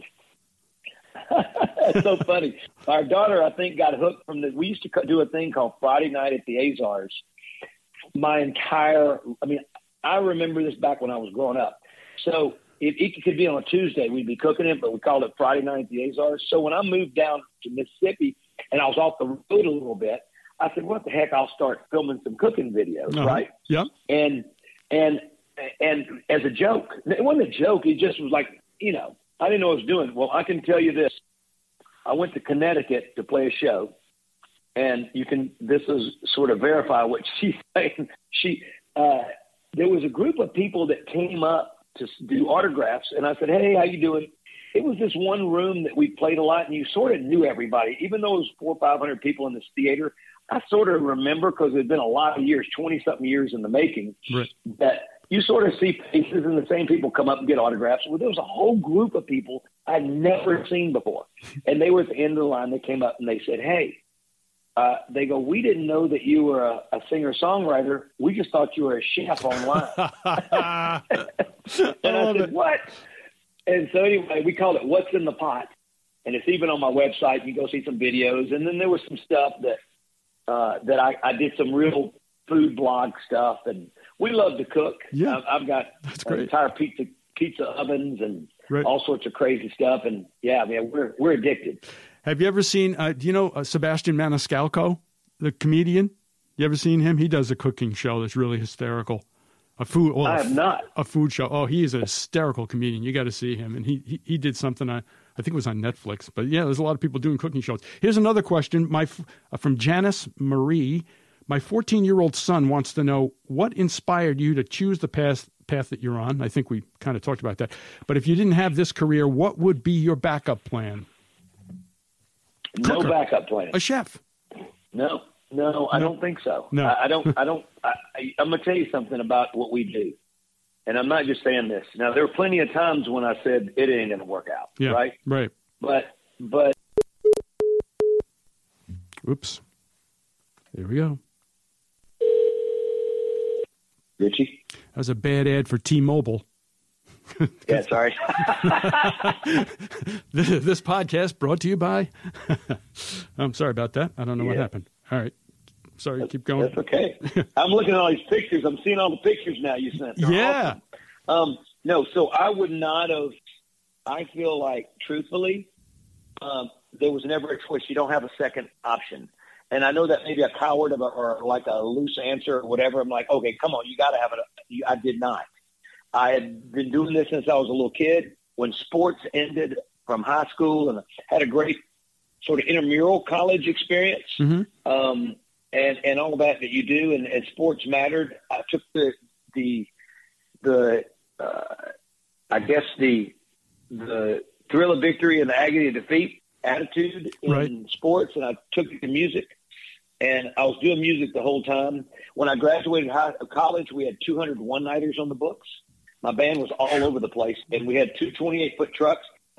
That's so funny. Our daughter, I think, got hooked from the – we used to do a thing called Friday Night at the Azars. My entire – I mean, I remember this back when I was growing up. So if it could be on a Tuesday, we'd be cooking it, but we called it Friday Night at the Azars. So when I moved down to Mississippi and I was off the road a little bit, I said, what the heck, I'll start filming some cooking videos, uh-huh. right? Yeah. And, and, and as a joke, it wasn't a joke. It just was like, you know, I didn't know what I was doing. Well, I can tell you this. I went to Connecticut to play a show, and you can, this is sort of verify what she's saying. She, uh, there was a group of people that came up to do autographs, and I said, hey, how you doing? It was this one room that we played a lot, and you sort of knew everybody. Even though it was four or five hundred people in this theater, I sort of remember, because it had been a lot of years, twenty-something years in the making, right. that you sort of see faces and the same people come up and get autographs. Well, there was a whole group of people I'd never seen before. And they were at the end of the line. They came up and they said, hey, uh, they go, we didn't know that you were a, a singer-songwriter. We just thought you were a chef online. And I said, what? And so anyway, we called it What's in the Pot. And it's even on my website. You can go see some videos. And then there was some stuff that uh, that I, I did some real food blog stuff. And we love to cook. Yeah, I've, I've got an entire pizza pizza ovens and right. all sorts of crazy stuff. And yeah, I mean, we're we're addicted. Have you ever seen? Uh, do you know uh, Sebastian Maniscalco, the comedian? You ever seen him? He does a cooking show that's really hysterical. A food. Well, I have not. A food show. Oh, he is a hysterical comedian. You got to see him. And he, he he did something. I I think it was on Netflix. But yeah, there's a lot of people doing cooking shows. Here's another question. My uh, from Janice Marie. My fourteen-year-old son wants to know what inspired you to choose the path path that you're on. I think we kind of talked about that. But if you didn't have this career, what would be your backup plan? No Cooker. backup plan. A chef. No, no, I no. don't think so. No. I, I don't. I don't. I, I, I'm gonna tell you something about what we do, and I'm not just saying this. Now, there were plenty of times when I said it ain't gonna work out. Yeah. Right. Right. But but. Oops. There we go. Richie? That was a bad ad for T-Mobile. Yeah, sorry. this, this podcast brought to you by... I'm sorry about that. I don't know yeah. what happened. All right. Sorry, keep going. That's okay. I'm looking at all these pictures. I'm seeing all the pictures now you sent. They're yeah. Awesome. Um, no, so I would not have... I feel like, truthfully, um, there was never a choice. You don't have a second option. And I know that maybe a coward or like a loose answer or whatever. I'm like, okay, come on, you got to have it. I did not. I had been doing this since I was a little kid. When sports ended from high school, and had a great sort of intramural college experience, mm-hmm. um, and and all that that you do, and, and sports mattered. I took the the the uh, I guess the the thrill of victory and the agony of defeat attitude in right. sports, and I took it to music. And I was doing music the whole time. When I graduated high, college, we had two hundred one-nighters on the books. My band was all over the place, and we had two twenty-eight foot trucks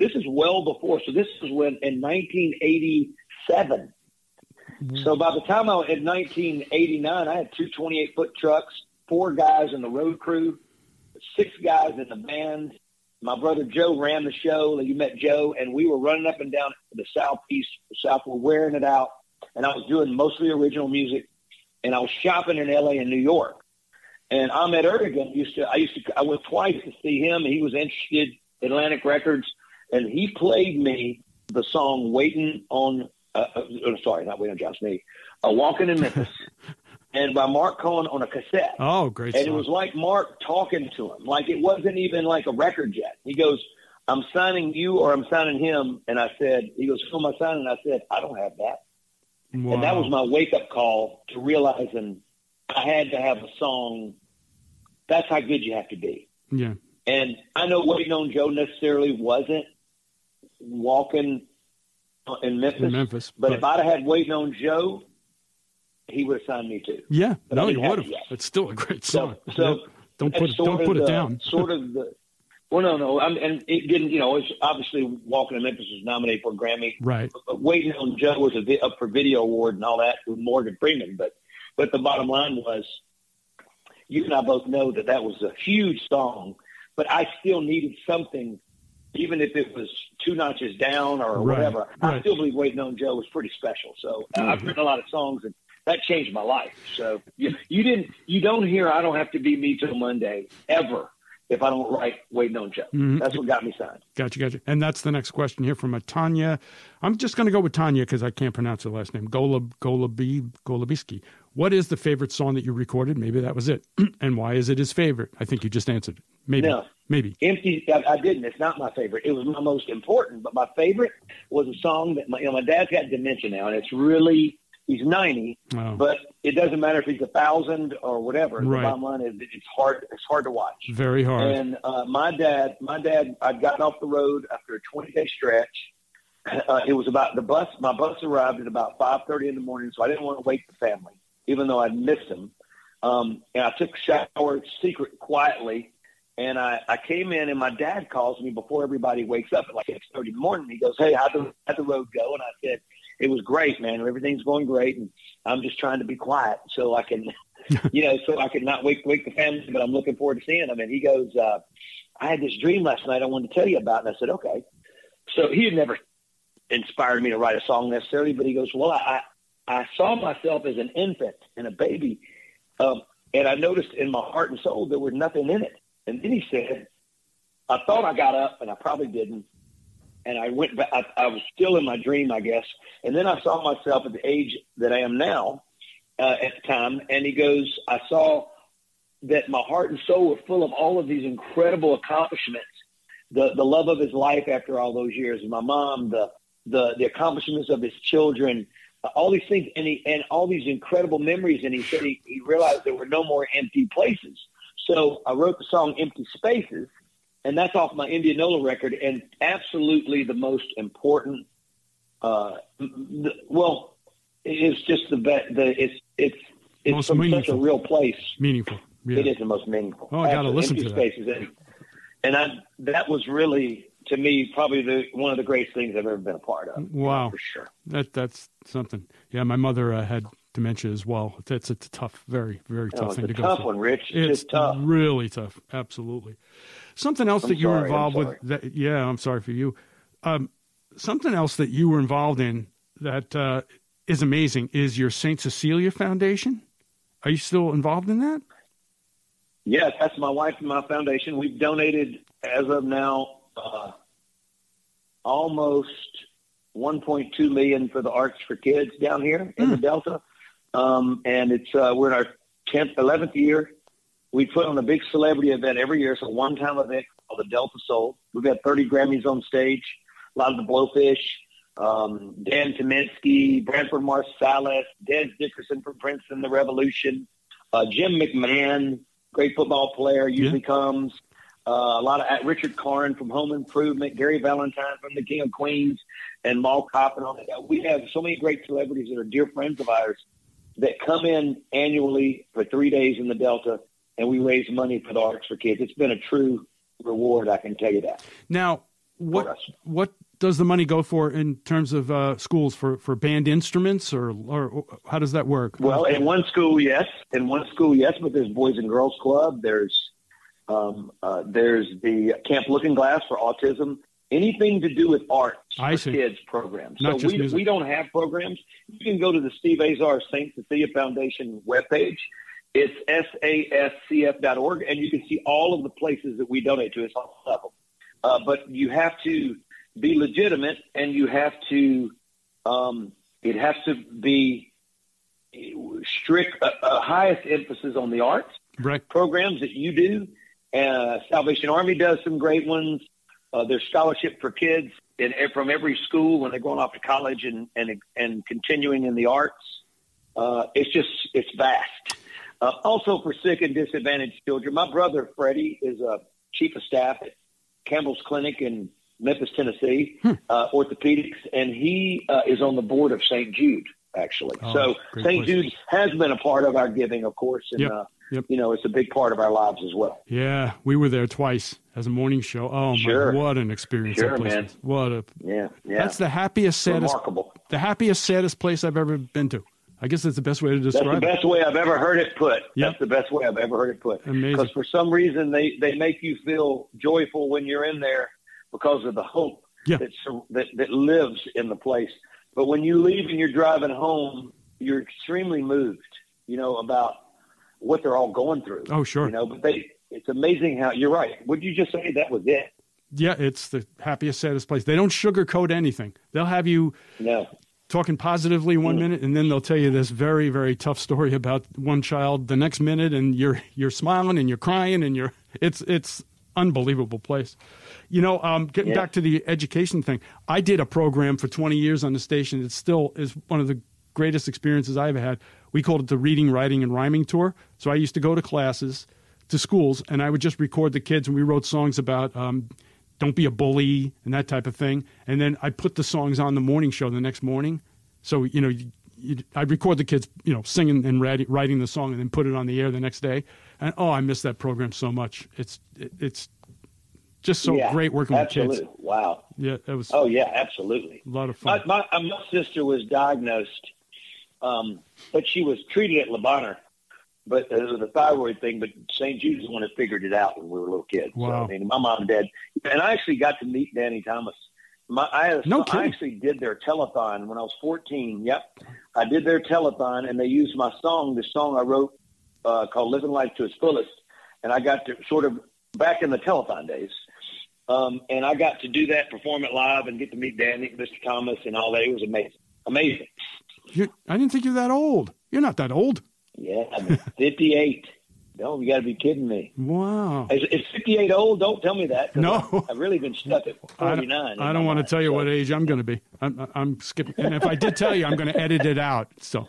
this is well before. So this is when in nineteen eighty-seven. Mm-hmm. So by the time I was in nineteen eighty-nine, I had two twenty-eight foot trucks, four guys in the road crew, six guys in the band. My brother Joe ran the show. You met Joe, and we were running up and down the southeast, south. We're wearing it out, and I was doing mostly original music, and I was shopping in L A and New York. And Ahmet Ertegun used to. I used to. I went twice to see him. He was interested in Atlantic Records, and he played me the song "Waiting on." Uh, uh, sorry, not "Waiting on Josh Me." Uh, "Walking in Memphis." And by Mark Cohen on a cassette. Oh, great And song. it was like Mark talking to him. Like it wasn't even like a record yet. He goes, I'm signing you or I'm signing him. And I said, he goes, who am I signing? And I said, I don't have that. Wow. And that was my wake-up call to realizing I had to have a song. That's how good you have to be. Yeah. And I know Waiting on Joe necessarily wasn't walking in Memphis. In Memphis. But, but if I'd have had Waiting on Joe, he would have signed me too. Yeah, but no, I you didn't have would have. it yet. It's still a great song. So, so don't put it, sort don't of put it the, down. Sort of the. Well, no, no, I'm, and it didn't. You know, it's obviously Walking in Memphis was nominated for a Grammy. Right. But Waiting on Joe was a vi- up for Video Award and all that with Morgan Freeman. But, but the bottom line was, you and I both know that that was a huge song. But I still needed something, even if it was two notches down or Right, whatever. right. I still believe Waiting on Joe was pretty special. So uh, I've written a lot of songs and. That changed my life. So you, you didn't, you don't hear I Don't Have to Be Me Till Monday ever if I don't write Waiting on Joe. Mm-hmm. That's what got me signed. Gotcha, gotcha. And that's the next question here from a Tanya. I'm just going to go with Tanya because I can't pronounce her last name. Golub, Golubi, Golubiski. What is the favorite song that you recorded? Maybe that was it. And why is it his favorite? I think you just answered it. Maybe. No. Maybe. Empty. I, I didn't. It's not my favorite. It was my most important. But my favorite was a song that my, you know, my dad's got dementia now, and it's really. He's ninety, Oh. but it doesn't matter if he's a thousand or whatever. Right. The bottom line is it's hard. It's hard to watch. Very hard. And uh, my dad, my dad, I'd gotten off the road after a twenty day stretch. Uh, it was about the bus. My bus arrived at about five thirty in the morning, so I didn't want to wake the family, even though I'd missed them. Um, and I took a shower secret quietly, and I, I came in, and my dad calls me before everybody wakes up at like six thirty in the morning. He goes, "Hey, how'd the, how'd the road go?" And I said, "It was great, man. Everything's going great, and I'm just trying to be quiet so I can, you know, so I can not wake wake the family, but I'm looking forward to seeing them." And he goes, uh, "I had this dream last night I wanted to tell you about." And I said, "Okay." So he had never inspired me to write a song necessarily, but he goes, "Well, I I saw myself as an infant and a baby, um, and I noticed in my heart and soul there was nothing in it." And then he said, "I thought I got up, and I probably didn't. And I went back, I, I was still in my dream, I guess. And then I saw myself at the age that I am now uh, at the time." And he goes, "I saw that my heart and soul were full of all of these incredible accomplishments, the, the love of his life after all those years, my mom, the, the, the accomplishments of his children, uh, all these things, and he, and all these incredible memories." And he said he, he realized there were no more empty places. So I wrote the song Empty Spaces. And that's off my Indianola record, and absolutely the most important. Uh, the, well, it's just the best. The it's it's it's Most from meaningful. such a real place. Meaningful. Yeah. It is the most meaningful. Oh, I got to Absolutely. listen Empty to that. Spaces, and, and I that was really to me probably the one of the greatest things I've ever been a part of. Wow. For sure. That that's something. Yeah, my mother uh, had dementia as well. It's it's a tough, very very tough Oh, thing it's to a go tough through. one, Rich. It's just tough. really tough. Absolutely. Something else I'm that you were sorry, I'm involved with. sorry. That, yeah, I'm sorry for you. Um, something else that you were involved in that uh, is amazing is your Saint Cecilia Foundation. Are you still involved in that? Yes, that's my wife and my foundation. We've donated, as of now, uh, almost one point two million dollars for the Arts for Kids down here in Mm. the Delta. Um, and it's uh, we're in our tenth, eleventh year. We put on a big celebrity event every year. It's a one-time event called the Delta Soul. We've got thirty Grammys on stage, a lot of the Blowfish, um, Dan Kaminsky, Branford Marsalis, Des Dickerson from Princeton, The Revolution, uh, Jim McMahon, great football player, usually Yeah. comes. Uh, a lot of uh, Richard Karn from Home Improvement, Gary Valentine from The King of Queens, and Mal Coppin. We have so many great celebrities that are dear friends of ours that come in annually for three days in the Delta, and we raise money for the Arts for Kids. It's been a true reward, I can tell you that. Now, what for us. what does the money go for in terms of uh, schools for, for band instruments, or or how does that work? Well, in one school, yes. In one school, yes. But there's Boys and Girls Club. There's um, uh, there's the Camp Looking Glass for autism. Anything to do with arts I for see. kids programs. Not so just we music. we don't have programs. You can go to the Steve Azar Saint Cecilia Foundation webpage. It's S A S C F dot org, and you can see all of the places that we donate to. It's all of them. Uh, but you have to be legitimate, and you have to um, it has to be strict, uh, uh, highest emphasis on the arts Right. programs that you do. Uh, Salvation Army does some great ones. Uh, there's scholarship for kids in, from every school when they're going off to college and and, and continuing in the arts. Uh, it's just it's vast. Uh, also for sick and disadvantaged children. My brother Freddie is a chief of staff at Campbell's Clinic in Memphis, Tennessee, hmm. uh, orthopedics, and he uh, is on the board of Saint Jude, actually. Oh, so Saint place. Jude has been a part of our giving, of course, and Yep. uh, Yep. you know, it's a big part of our lives as well. Yeah, we were there twice as a morning show. Oh, Sure. my, what an experience Sure, that place man. was. What a Yeah, yeah. That's the happiest, saddest, Remarkable. the happiest, saddest place I've ever been to. I guess that's the best way to That's the describe it. best way I've ever heard it put. Yep. That's the best way I've ever heard it put. Amazing. Because for some reason they, they make you feel joyful when you're in there because of the hope Yeah. that's, that that lives in the place. But when you leave and you're driving home, you're extremely moved, you know, about what they're all going through. Oh, sure. You know, but they it's amazing how you're right. Would you just say that was it? Yeah, it's the happiest, saddest place. They don't sugarcoat anything. They'll have you No. talking positively one minute, and then they'll tell you this very, very tough story about one child the next minute, and you're you're smiling and you're crying, and you're it's it's unbelievable place. You know, um, getting Yeah. back to the education thing, I did a program for twenty years on the station. It still is one of the greatest experiences I ever had. We called it the Reading, Writing, and Rhyming Tour. So I used to go to classes, to schools, and I would just record the kids, and we wrote songs about um, don't be a bully and that type of thing. And then I put the songs on the morning show the next morning. So, you know, you, you, I'd record the kids, you know, singing and writing, writing the song and then put it on the air the next day. And, oh, I miss that program so much. It's it, it's just so Yeah, great working absolutely. with kids. Wow. Yeah, that was Oh, yeah, absolutely. a lot of fun. My, my, my sister was diagnosed, um, but she was treated at Le Bonheur, but it was a thyroid thing. But Saint Jude's the one that figured it out when we were little kids. Wow. So, I mean, my mom and dad, and I actually got to meet Danny Thomas. My, I, had a, No I kidding. actually did their telethon when I was fourteen. Yep, I did their telethon, and they used my song, the song I wrote uh, called "Living Life to Its Fullest," and I got to sort of back in the telethon days. Um, and I got to do that, perform it live, and get to meet Danny, Mister Thomas, and all that. It was amazing. Amazing. You're, I didn't think you're that old. You're not that old. Yeah, I'm fifty-eight. No, you got to be kidding me. Wow. Is, is fifty-eight old? Don't tell me that. 'cause No. I've, I've really been stuck at I don't, forty-nine. I don't want to tell you what age I'm going to be. I'm, I'm skipping. And if I did tell you, I'm going to edit it out. So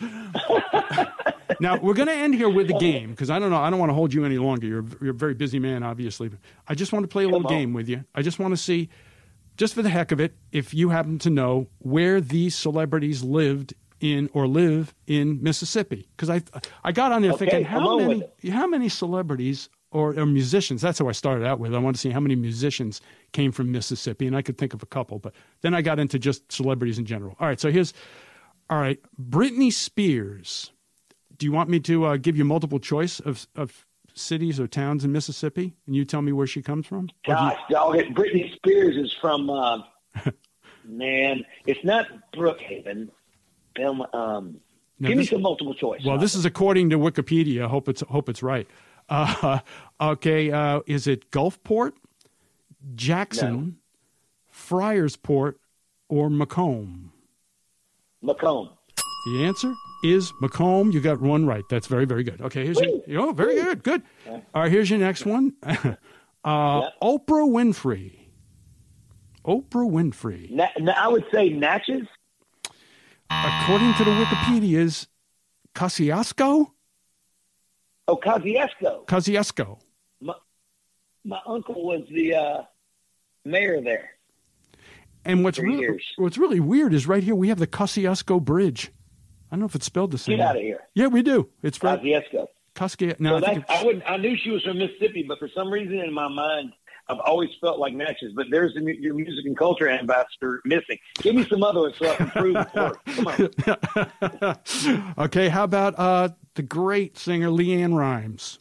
now we're going to end here with a game because I don't know. I don't want to hold you any longer. You're, you're a very busy man, obviously. I just want to play a little Come on. game with you. I just want to see, just for the heck of it, if you happen to know where these celebrities lived in or live in Mississippi. Because I I got on there Okay, thinking, come how on many with how many celebrities or, or musicians, that's how I started out with. I wanted to see how many musicians came from Mississippi, and I could think of a couple. But then I got into just celebrities in general. All right, so here's, all right, Britney Spears. Do you want me to uh, give you multiple choice of, of cities or towns in Mississippi, and you tell me where she comes from? Or do you- Gosh, dog, it, Britney Spears is from, uh, man, it's not Brookhaven. Film, um, Now give me this- some multiple choice. Well, this is according to Wikipedia. I hope it's hope it's right. Uh, okay, uh, is it Gulfport, Jackson, Friarsport, or Macomb? Macomb. The answer is Macomb. You got one right. That's very, very good. Okay, here's your, oh, very good, good. All right, here's your next one. uh, Oprah Winfrey. Oprah Winfrey. Na- na- I would say Natchez. According to the Wikipedia's, Kosciuszko? Oh, Kosciuszko. Kosciuszko. My, my uncle was the uh, mayor there. And what's Three really, years. what's really weird is right here we have the Kosciuszko Bridge. I don't know if it's spelled the same. Get out of here. Yeah, we do. It's right. Kosciuszko. Kosciuszko. No, So I think that, it's, I wouldn't. I knew she was from Mississippi, but for some reason in my mind, I've always felt like Natchez, but there's the, your music and culture ambassador missing. Give me some other ones so I can prove it first. Come on. Okay, how about uh, the great singer Leanne Rimes?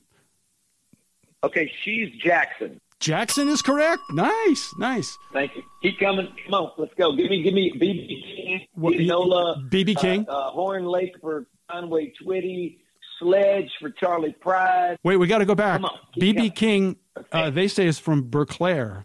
Okay, she's Jackson. Jackson is correct. Nice, nice. Thank you. Keep coming. Come on, let's go. Give me, give me B B King, Nola, B B King, uh, uh, Horn Lake for Conway Twitty, Sledge for Charlie Pride. Wait, we got to go back. B B King, okay. uh, they say is from Berclair.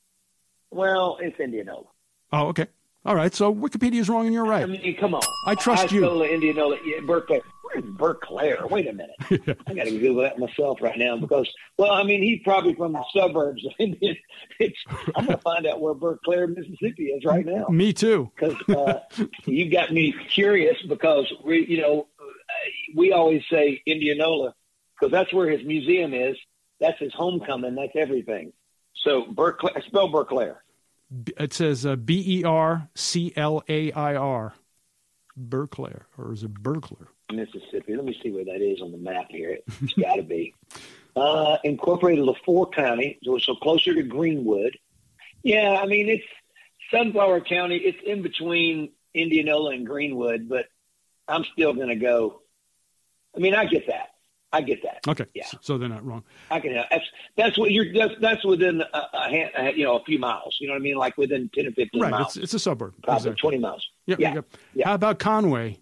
Well, it's Indianola. Oh, okay. All right. So Wikipedia is wrong, and you're right. I mean, come on. I trust you. Osceola, Indianola, yeah, Berkeley. Where's Berclair? Wait a minute. Yeah. I got to Google that myself right now because, well, I mean, he's probably from the suburbs. It's, it's, I'm going to find out where Berclair, Mississippi is right now. Me too. Because uh, you got me curious because, we, you know, we always say Indianola because that's where his museum is. That's his homecoming. That's everything. So Berclair, spell Berclair. It says uh, B E R C L A I R. Berclair, or is it Berclair? Mississippi. Let me see where that is on the map here. It's got to be. Uh, incorporated LaFour County, so, so closer to Greenwood. Yeah, I mean, it's Sunflower County. It's in between Indianola and Greenwood, but I'm still going to go. I mean, I get that. I get that. Okay. Yeah. So they're not wrong. I can. That's that's what you're. That's, that's within a, a, hand, a you know a few miles. You know what I mean? Like within ten or fifteen right. miles. It's, it's a suburb. Probably exactly. twenty miles. Yep, yeah. Yep. Yeah. How about Conway?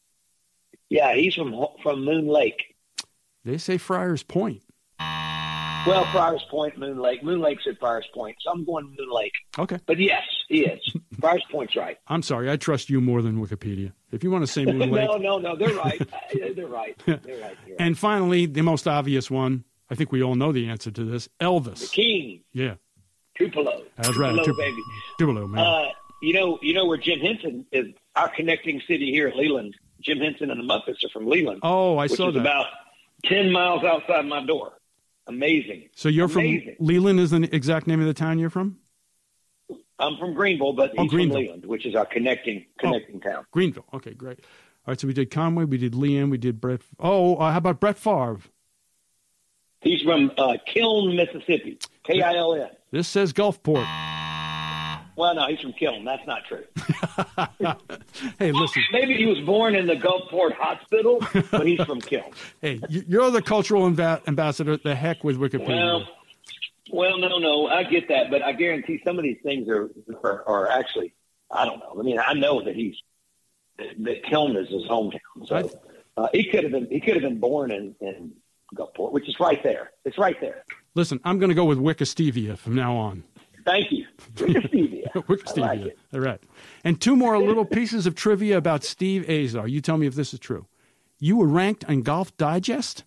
Yeah, he's from from Moon Lake. They say Friars Point. Well, Friars Point, Moon Lake. Moon Lake's at Friars Point, so I'm going Moon Lake. Okay. But yes, he is. Friars Point's right. I'm sorry. I trust you more than Wikipedia. If you want to say Moon Lake. no, no, no. They're right. They're right. They're right. They're right. And finally, the most obvious one. I think we all know the answer to this. Elvis. The King. Yeah. Tupelo. That's right. Tupelo, Tup- baby. Tupelo, man. Uh, you know, you know where Jim Henson is. Our connecting city here at Leland. Jim Henson and the Muppets are from Leland. Oh, I which saw is that. About ten miles outside my door. Amazing. So you're Amazing. from Leland is the exact name of the town you're from? I'm from Greenville, but Oh, he's Greenville. from Leland, which is our connecting connecting town. Greenville. Okay, great. All right, so we did Conway, we did Liam, we did Brett. Oh, uh, how about Brett Favre? He's from uh, Kiln, Mississippi. K I L N. This says Gulfport. Well, no, he's from Kiln. That's not true. Hey, listen. Maybe he was born in the Gulfport Hospital, but he's from Kiln. Hey, you- you're the cultural amba- ambassador. The heck with Wikipedia. Well, well, no, no, I get that, but I guarantee some of these things are are, are actually, I don't know. I mean, I know that he's that Kiln is his hometown, so uh, he could have been he could have been born in, in Gulfport, which is right there. It's right there. Listen, I'm going to go with Wikistevia from now on. Thank you, Wikistevia. Wikistevia. I like it. All right. And two more little pieces of trivia about Steve Azar. You tell me if this is true. You were ranked on Golf Digest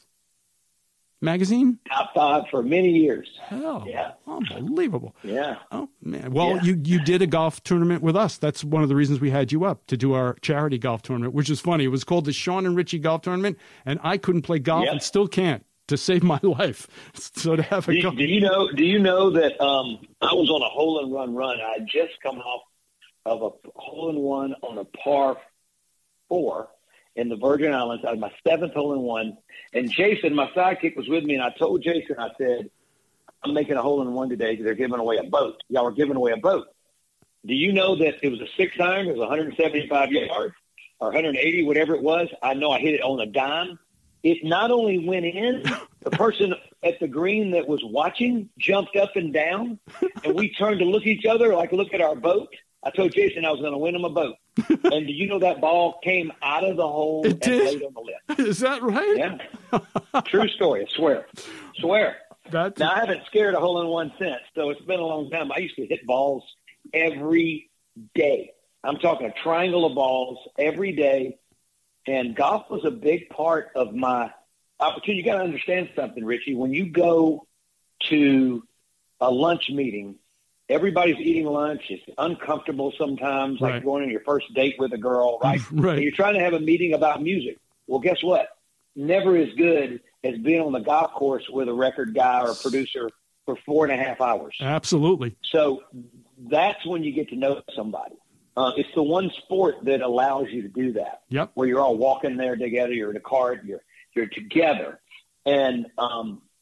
magazine? Top five for many years. Hell, Yeah. unbelievable. Yeah. Oh, man. Well, Yeah. you, you did a golf tournament with us. That's one of the reasons we had you up, to do our charity golf tournament, which is funny. It was called the Sean and Richie Golf Tournament, and I couldn't play golf Yep. and still can't to save my life. So to have a Do, golf. do you know? Do you know that um, I was on a hole in one run? I had just come off of a hole in one on a par four in the Virgin Islands. I had my seventh hole in one, and Jason, my sidekick, was with me. And I told Jason, I said, "I'm making a hole in one today. They're giving away a boat. Y'all are giving away a boat. Do you know that it was a six iron? It was one hundred seventy-five yards or one hundred eighty, whatever it was. I know I hit it on a dime. It not only went in, the person at the green that was watching jumped up and down, and we turned to look at each other like look at our boat. I told Jason I was going to win him a boat. And do you know that ball came out of the hole It and did? laid on the lip? Is that right? Yeah. True story, I swear. Swear. That's, Now, I haven't scared a hole in one since, so it's been a long time. I used to hit balls every day. I'm talking a triangle of balls every day. And golf was a big part of my opportunity. You got to understand something, Richie. When you go to a lunch meeting, everybody's eating lunch. It's uncomfortable sometimes, like Right. going on your first date with a girl, right? Right. And you're trying to have a meeting about music. Well, guess what? Never as good as being on the golf course with a record guy or a producer for four and a half hours. absolutely. So that's when you get to know somebody. Uh, it's the one sport that allows you to do that. Yep. Where you're all walking there together, you're in a cart, you're you're together, and um,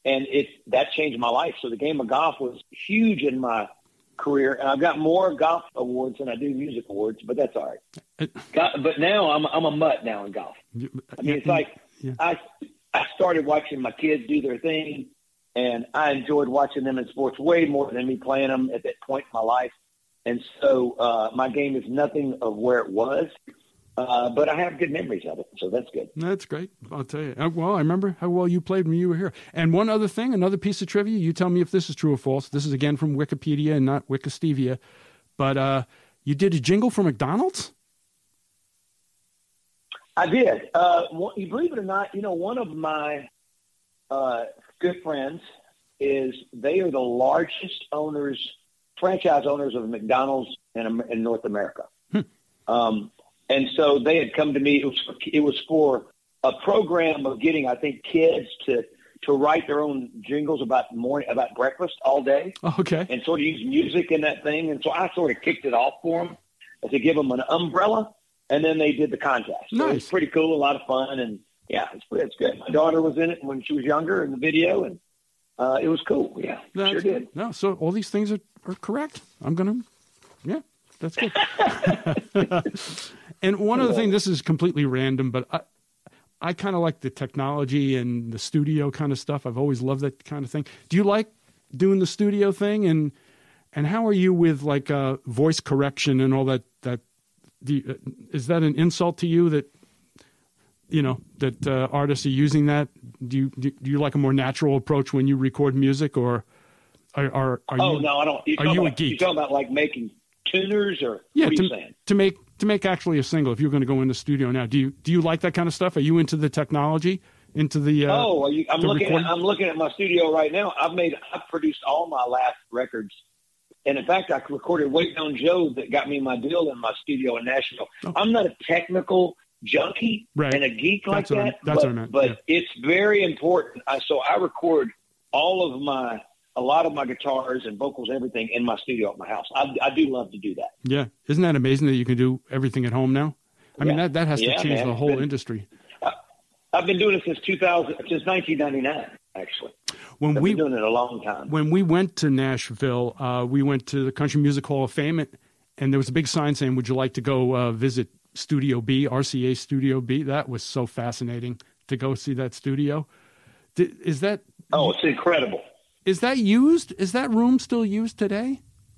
and it's that changed my life. So the game of golf was huge in my career, and I've got more golf awards than I do music awards, but that's all right. God, but now I'm I'm a mutt now in golf. I mean, it's like yeah. I I started watching my kids do their thing, and I enjoyed watching them in sports way more than me playing them at that point in my life. And so uh, my game is nothing of where it was, uh, but I have good memories of it, so that's good. That's great. I'll tell you. Well, I remember how well you played when you were here. And one other thing, another piece of trivia, you tell me if this is true or false. This is, again, from Wikipedia and not Wikistevia. But uh, you did a jingle for McDonald's? I did. Uh, one, you believe it or not, you know, one of my uh, good friends is they are the largest owners, franchise owners of McDonald's in, in North America. Hmm. Um, and so they had come to me. It was for, it was for a program of getting, I think, kids to to write their own jingles about morning about breakfast all day. Okay. And sort of use music in that thing. And so I sort of kicked it off for them to give them an umbrella. And then they did the contest. So Nice. It was pretty cool, a lot of fun, and yeah, it's it's good. My daughter was in it when she was younger in the video, and uh, it was cool. Yeah, That's sure did. No, so all these things are, are correct. I'm gonna, yeah, that's good. And one other thing, this is completely random, but I, I kind of like the technology and the studio kind of stuff. I've always loved that kind of thing. Do you like doing the studio thing, and and how are you with like uh, voice correction and all that that? Do you, is that an insult to you that, you know, that uh, artists are using that? Do you do you like a more natural approach when you record music, or are are, are oh you? no, I don't. You Are you a about, geek? You talking about like making tuners, or Yeah, what are to, you saying? to make to make actually a single. If you're going to go in the studio now, do you do you like that kind of stuff? Are you into the technology? Into the uh, oh, are you, I'm the looking. At, recording? I'm looking at my studio right now. I've made. I've produced all my last records. And in fact, I recorded Waiting on Joe that got me my deal in my studio in Nashville. Oh. I'm not a technical junkie Right. and a geek like That's what I- that, that's but, what I meant, but yeah. it's very important. I, so I record all of my, a lot of my guitars and vocals, everything in my studio at my house. I, I do love to do that. Yeah, isn't that amazing that you can do everything at home now? I mean, Yeah. that that has Yeah, to change man. the whole Been- industry. I've been doing it since two thousand, since nineteen ninety-nine, actually. When I've we been doing it a long time. when we went to Nashville, uh, we went to the Country Music Hall of Fame, and there was a big sign saying, "Would you like to go uh, visit Studio B, R C A Studio B?" That was so fascinating to go see that studio. Did, is that Oh, it's incredible. is that used? Is that room still used today?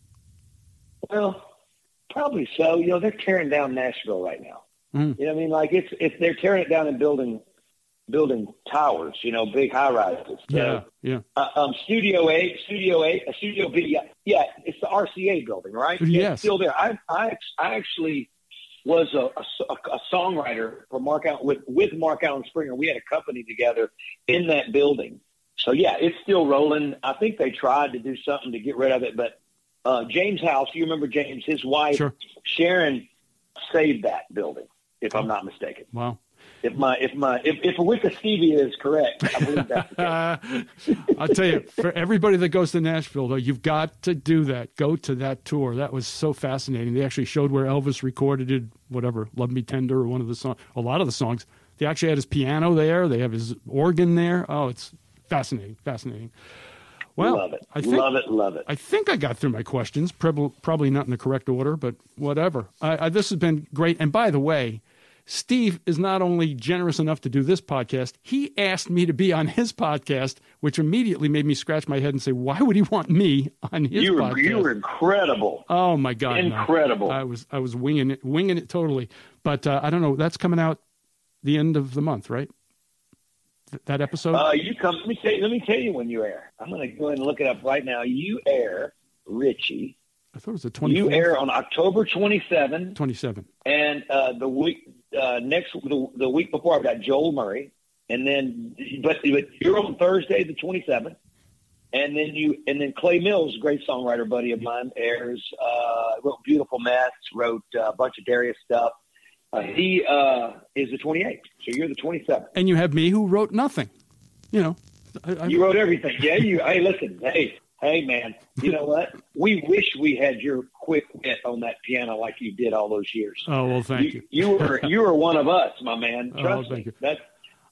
Well, probably so. You know, they're tearing down Nashville right now. Mm. You know what I mean? Like it's it's they're tearing it down and building building towers, you know, big high rises. So, Yeah, yeah. Uh, um, Studio A, Studio A, uh, Studio B. Yeah, yeah, it's the R C A building, right? Yeah, Yes. it's still there. I I I actually was a, a, a songwriter for Mark Allen with with Mark Allen Springer. We had a company together in that building. So yeah, it's still rolling. I think they tried to do something to get rid of it, but uh, James House, you remember James? His wife Sure. Sharon saved that building, if I'm not mistaken. Wow. If my if my if, if Wikipedia is correct, I believe that's the case. I'll tell you, for everybody that goes to Nashville, though, you've got to do that. Go to that tour. That was so fascinating. They actually showed where Elvis recorded it, whatever, Love Me Tender or one of the songs, a lot of the songs. They actually had his piano there. They have his organ there. Oh, it's fascinating, fascinating. Well, love it, I think, love it, love it. I think I got through my questions, probably, probably not in the correct order, but whatever. I, I, this has been great. And by the way, Steve is not only generous enough to do this podcast, he asked me to be on his podcast, which immediately made me scratch my head and say, why would he want me on his You were podcast? you were incredible. Oh my God. no. Incredible. I was, I was winging it, winging it totally. But uh, I don't know. That's coming out the end of the month, right? Th- that episode? Uh, you come. Let me tell you. Let me tell you when you air. I'm going to go ahead and look it up right now. You air, Richie. I thought it was the twenty-fourth. You air on October twenty-seventh, twenty-seven. and uh, the week uh, next the, the week before I've got Joel Murray, and then but, but you're on Thursday the twenty-seventh, and then you and then Clay Mills, great songwriter buddy of mine, airs. Uh, wrote Beautiful Mess, wrote uh, a bunch of Darius stuff. Uh, he uh, is the twenty-eighth, so you're the twenty-seventh. And you have me who wrote nothing. You know. I, I, You wrote everything. Yeah, you. Hey, listen. Hey, hey, man. You know what? We wish we had your quick wit on that piano like you did all those years. oh, well, thank you. You, you were you were one of us, my man. Oh, Trust thank me. you. That's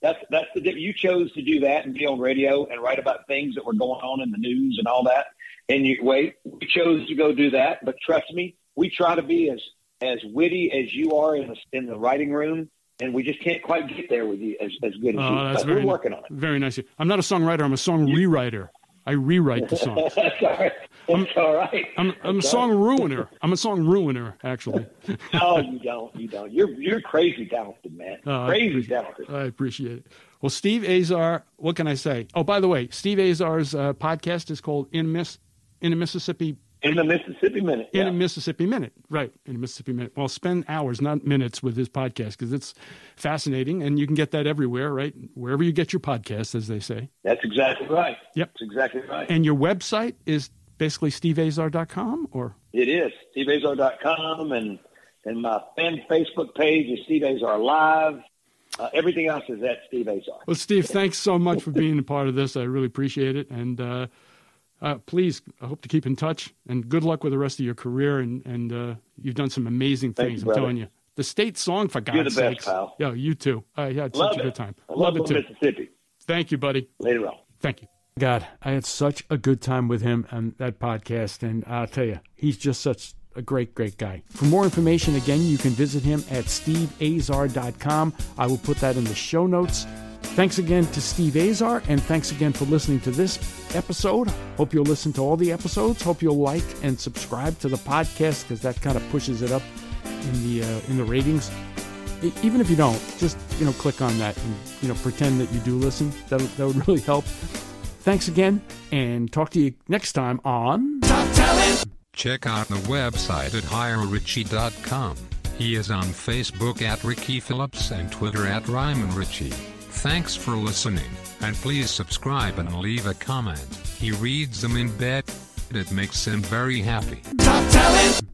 That's that's the you chose to do that and be on radio and write about things that were going on in the news and all that. And you wait, we chose to go do that. But trust me, we try to be as as witty as you are in the in the writing room, and we just can't quite get there with you as, as good as oh, you. That's but very, we're working on it. Very nice. I'm not a songwriter. I'm a song rewriter. I rewrite the songs. That's all right. That's I'm, all right. I'm, I'm a That's song right. ruiner. I'm a song ruiner, actually. No, you don't. You don't. You're you're crazy talented, man. Oh, crazy I talented. I appreciate it. Well, Steve Azar, what can I say? Oh, by the way, Steve Azar's uh, podcast is called In Miss in a Mississippi. In the Mississippi Minute. In yeah. a Mississippi Minute, right? In a Mississippi Minute. Well, spend hours, not minutes, with his podcast because it's fascinating, and you can get that everywhere, right? Wherever you get your podcasts, as they say. That's exactly right. Yep. That's exactly right. And your website is basically steve azar dot com, or? It is steve azar dot com, and and my fan Facebook page is Steve Azar Live. Uh, everything else is at Steve Azar. Well, Steve, thanks so much for being a part of this. I really appreciate it, and uh, uh, please, I hope to keep in touch. And good luck with the rest of your career. And and uh, you've done some amazing Thank things. you, I'm brother. telling you, the state song, for God's You're the best, sakes. pal. Yeah, you too. I had Love such a it. good time. I love, it love too. Mississippi. Thank you, buddy. Later on. Thank you. God, I had such a good time with him on that podcast, and I'll tell you, he's just such a great, great guy. For more information, again, you can visit him at steve azar dot com. I will put that in the show notes. Thanks again to Steve Azar, and thanks again for listening to this episode. Hope you'll listen to all the episodes. Hope you'll like and subscribe to the podcast, because that kind of pushes it up in the uh, in the ratings. Even if you don't, just, you know, click on that and, you know, pretend that you do listen. That that would really help. Thanks again, and talk to you next time on Top Talent. Check out the website at hire richie dot com. He is on Facebook at Ricky Phillips and Twitter at Ryman Richie. Thanks for listening, and please subscribe and leave a comment. He reads them in bed. It makes him very happy. Top Talent.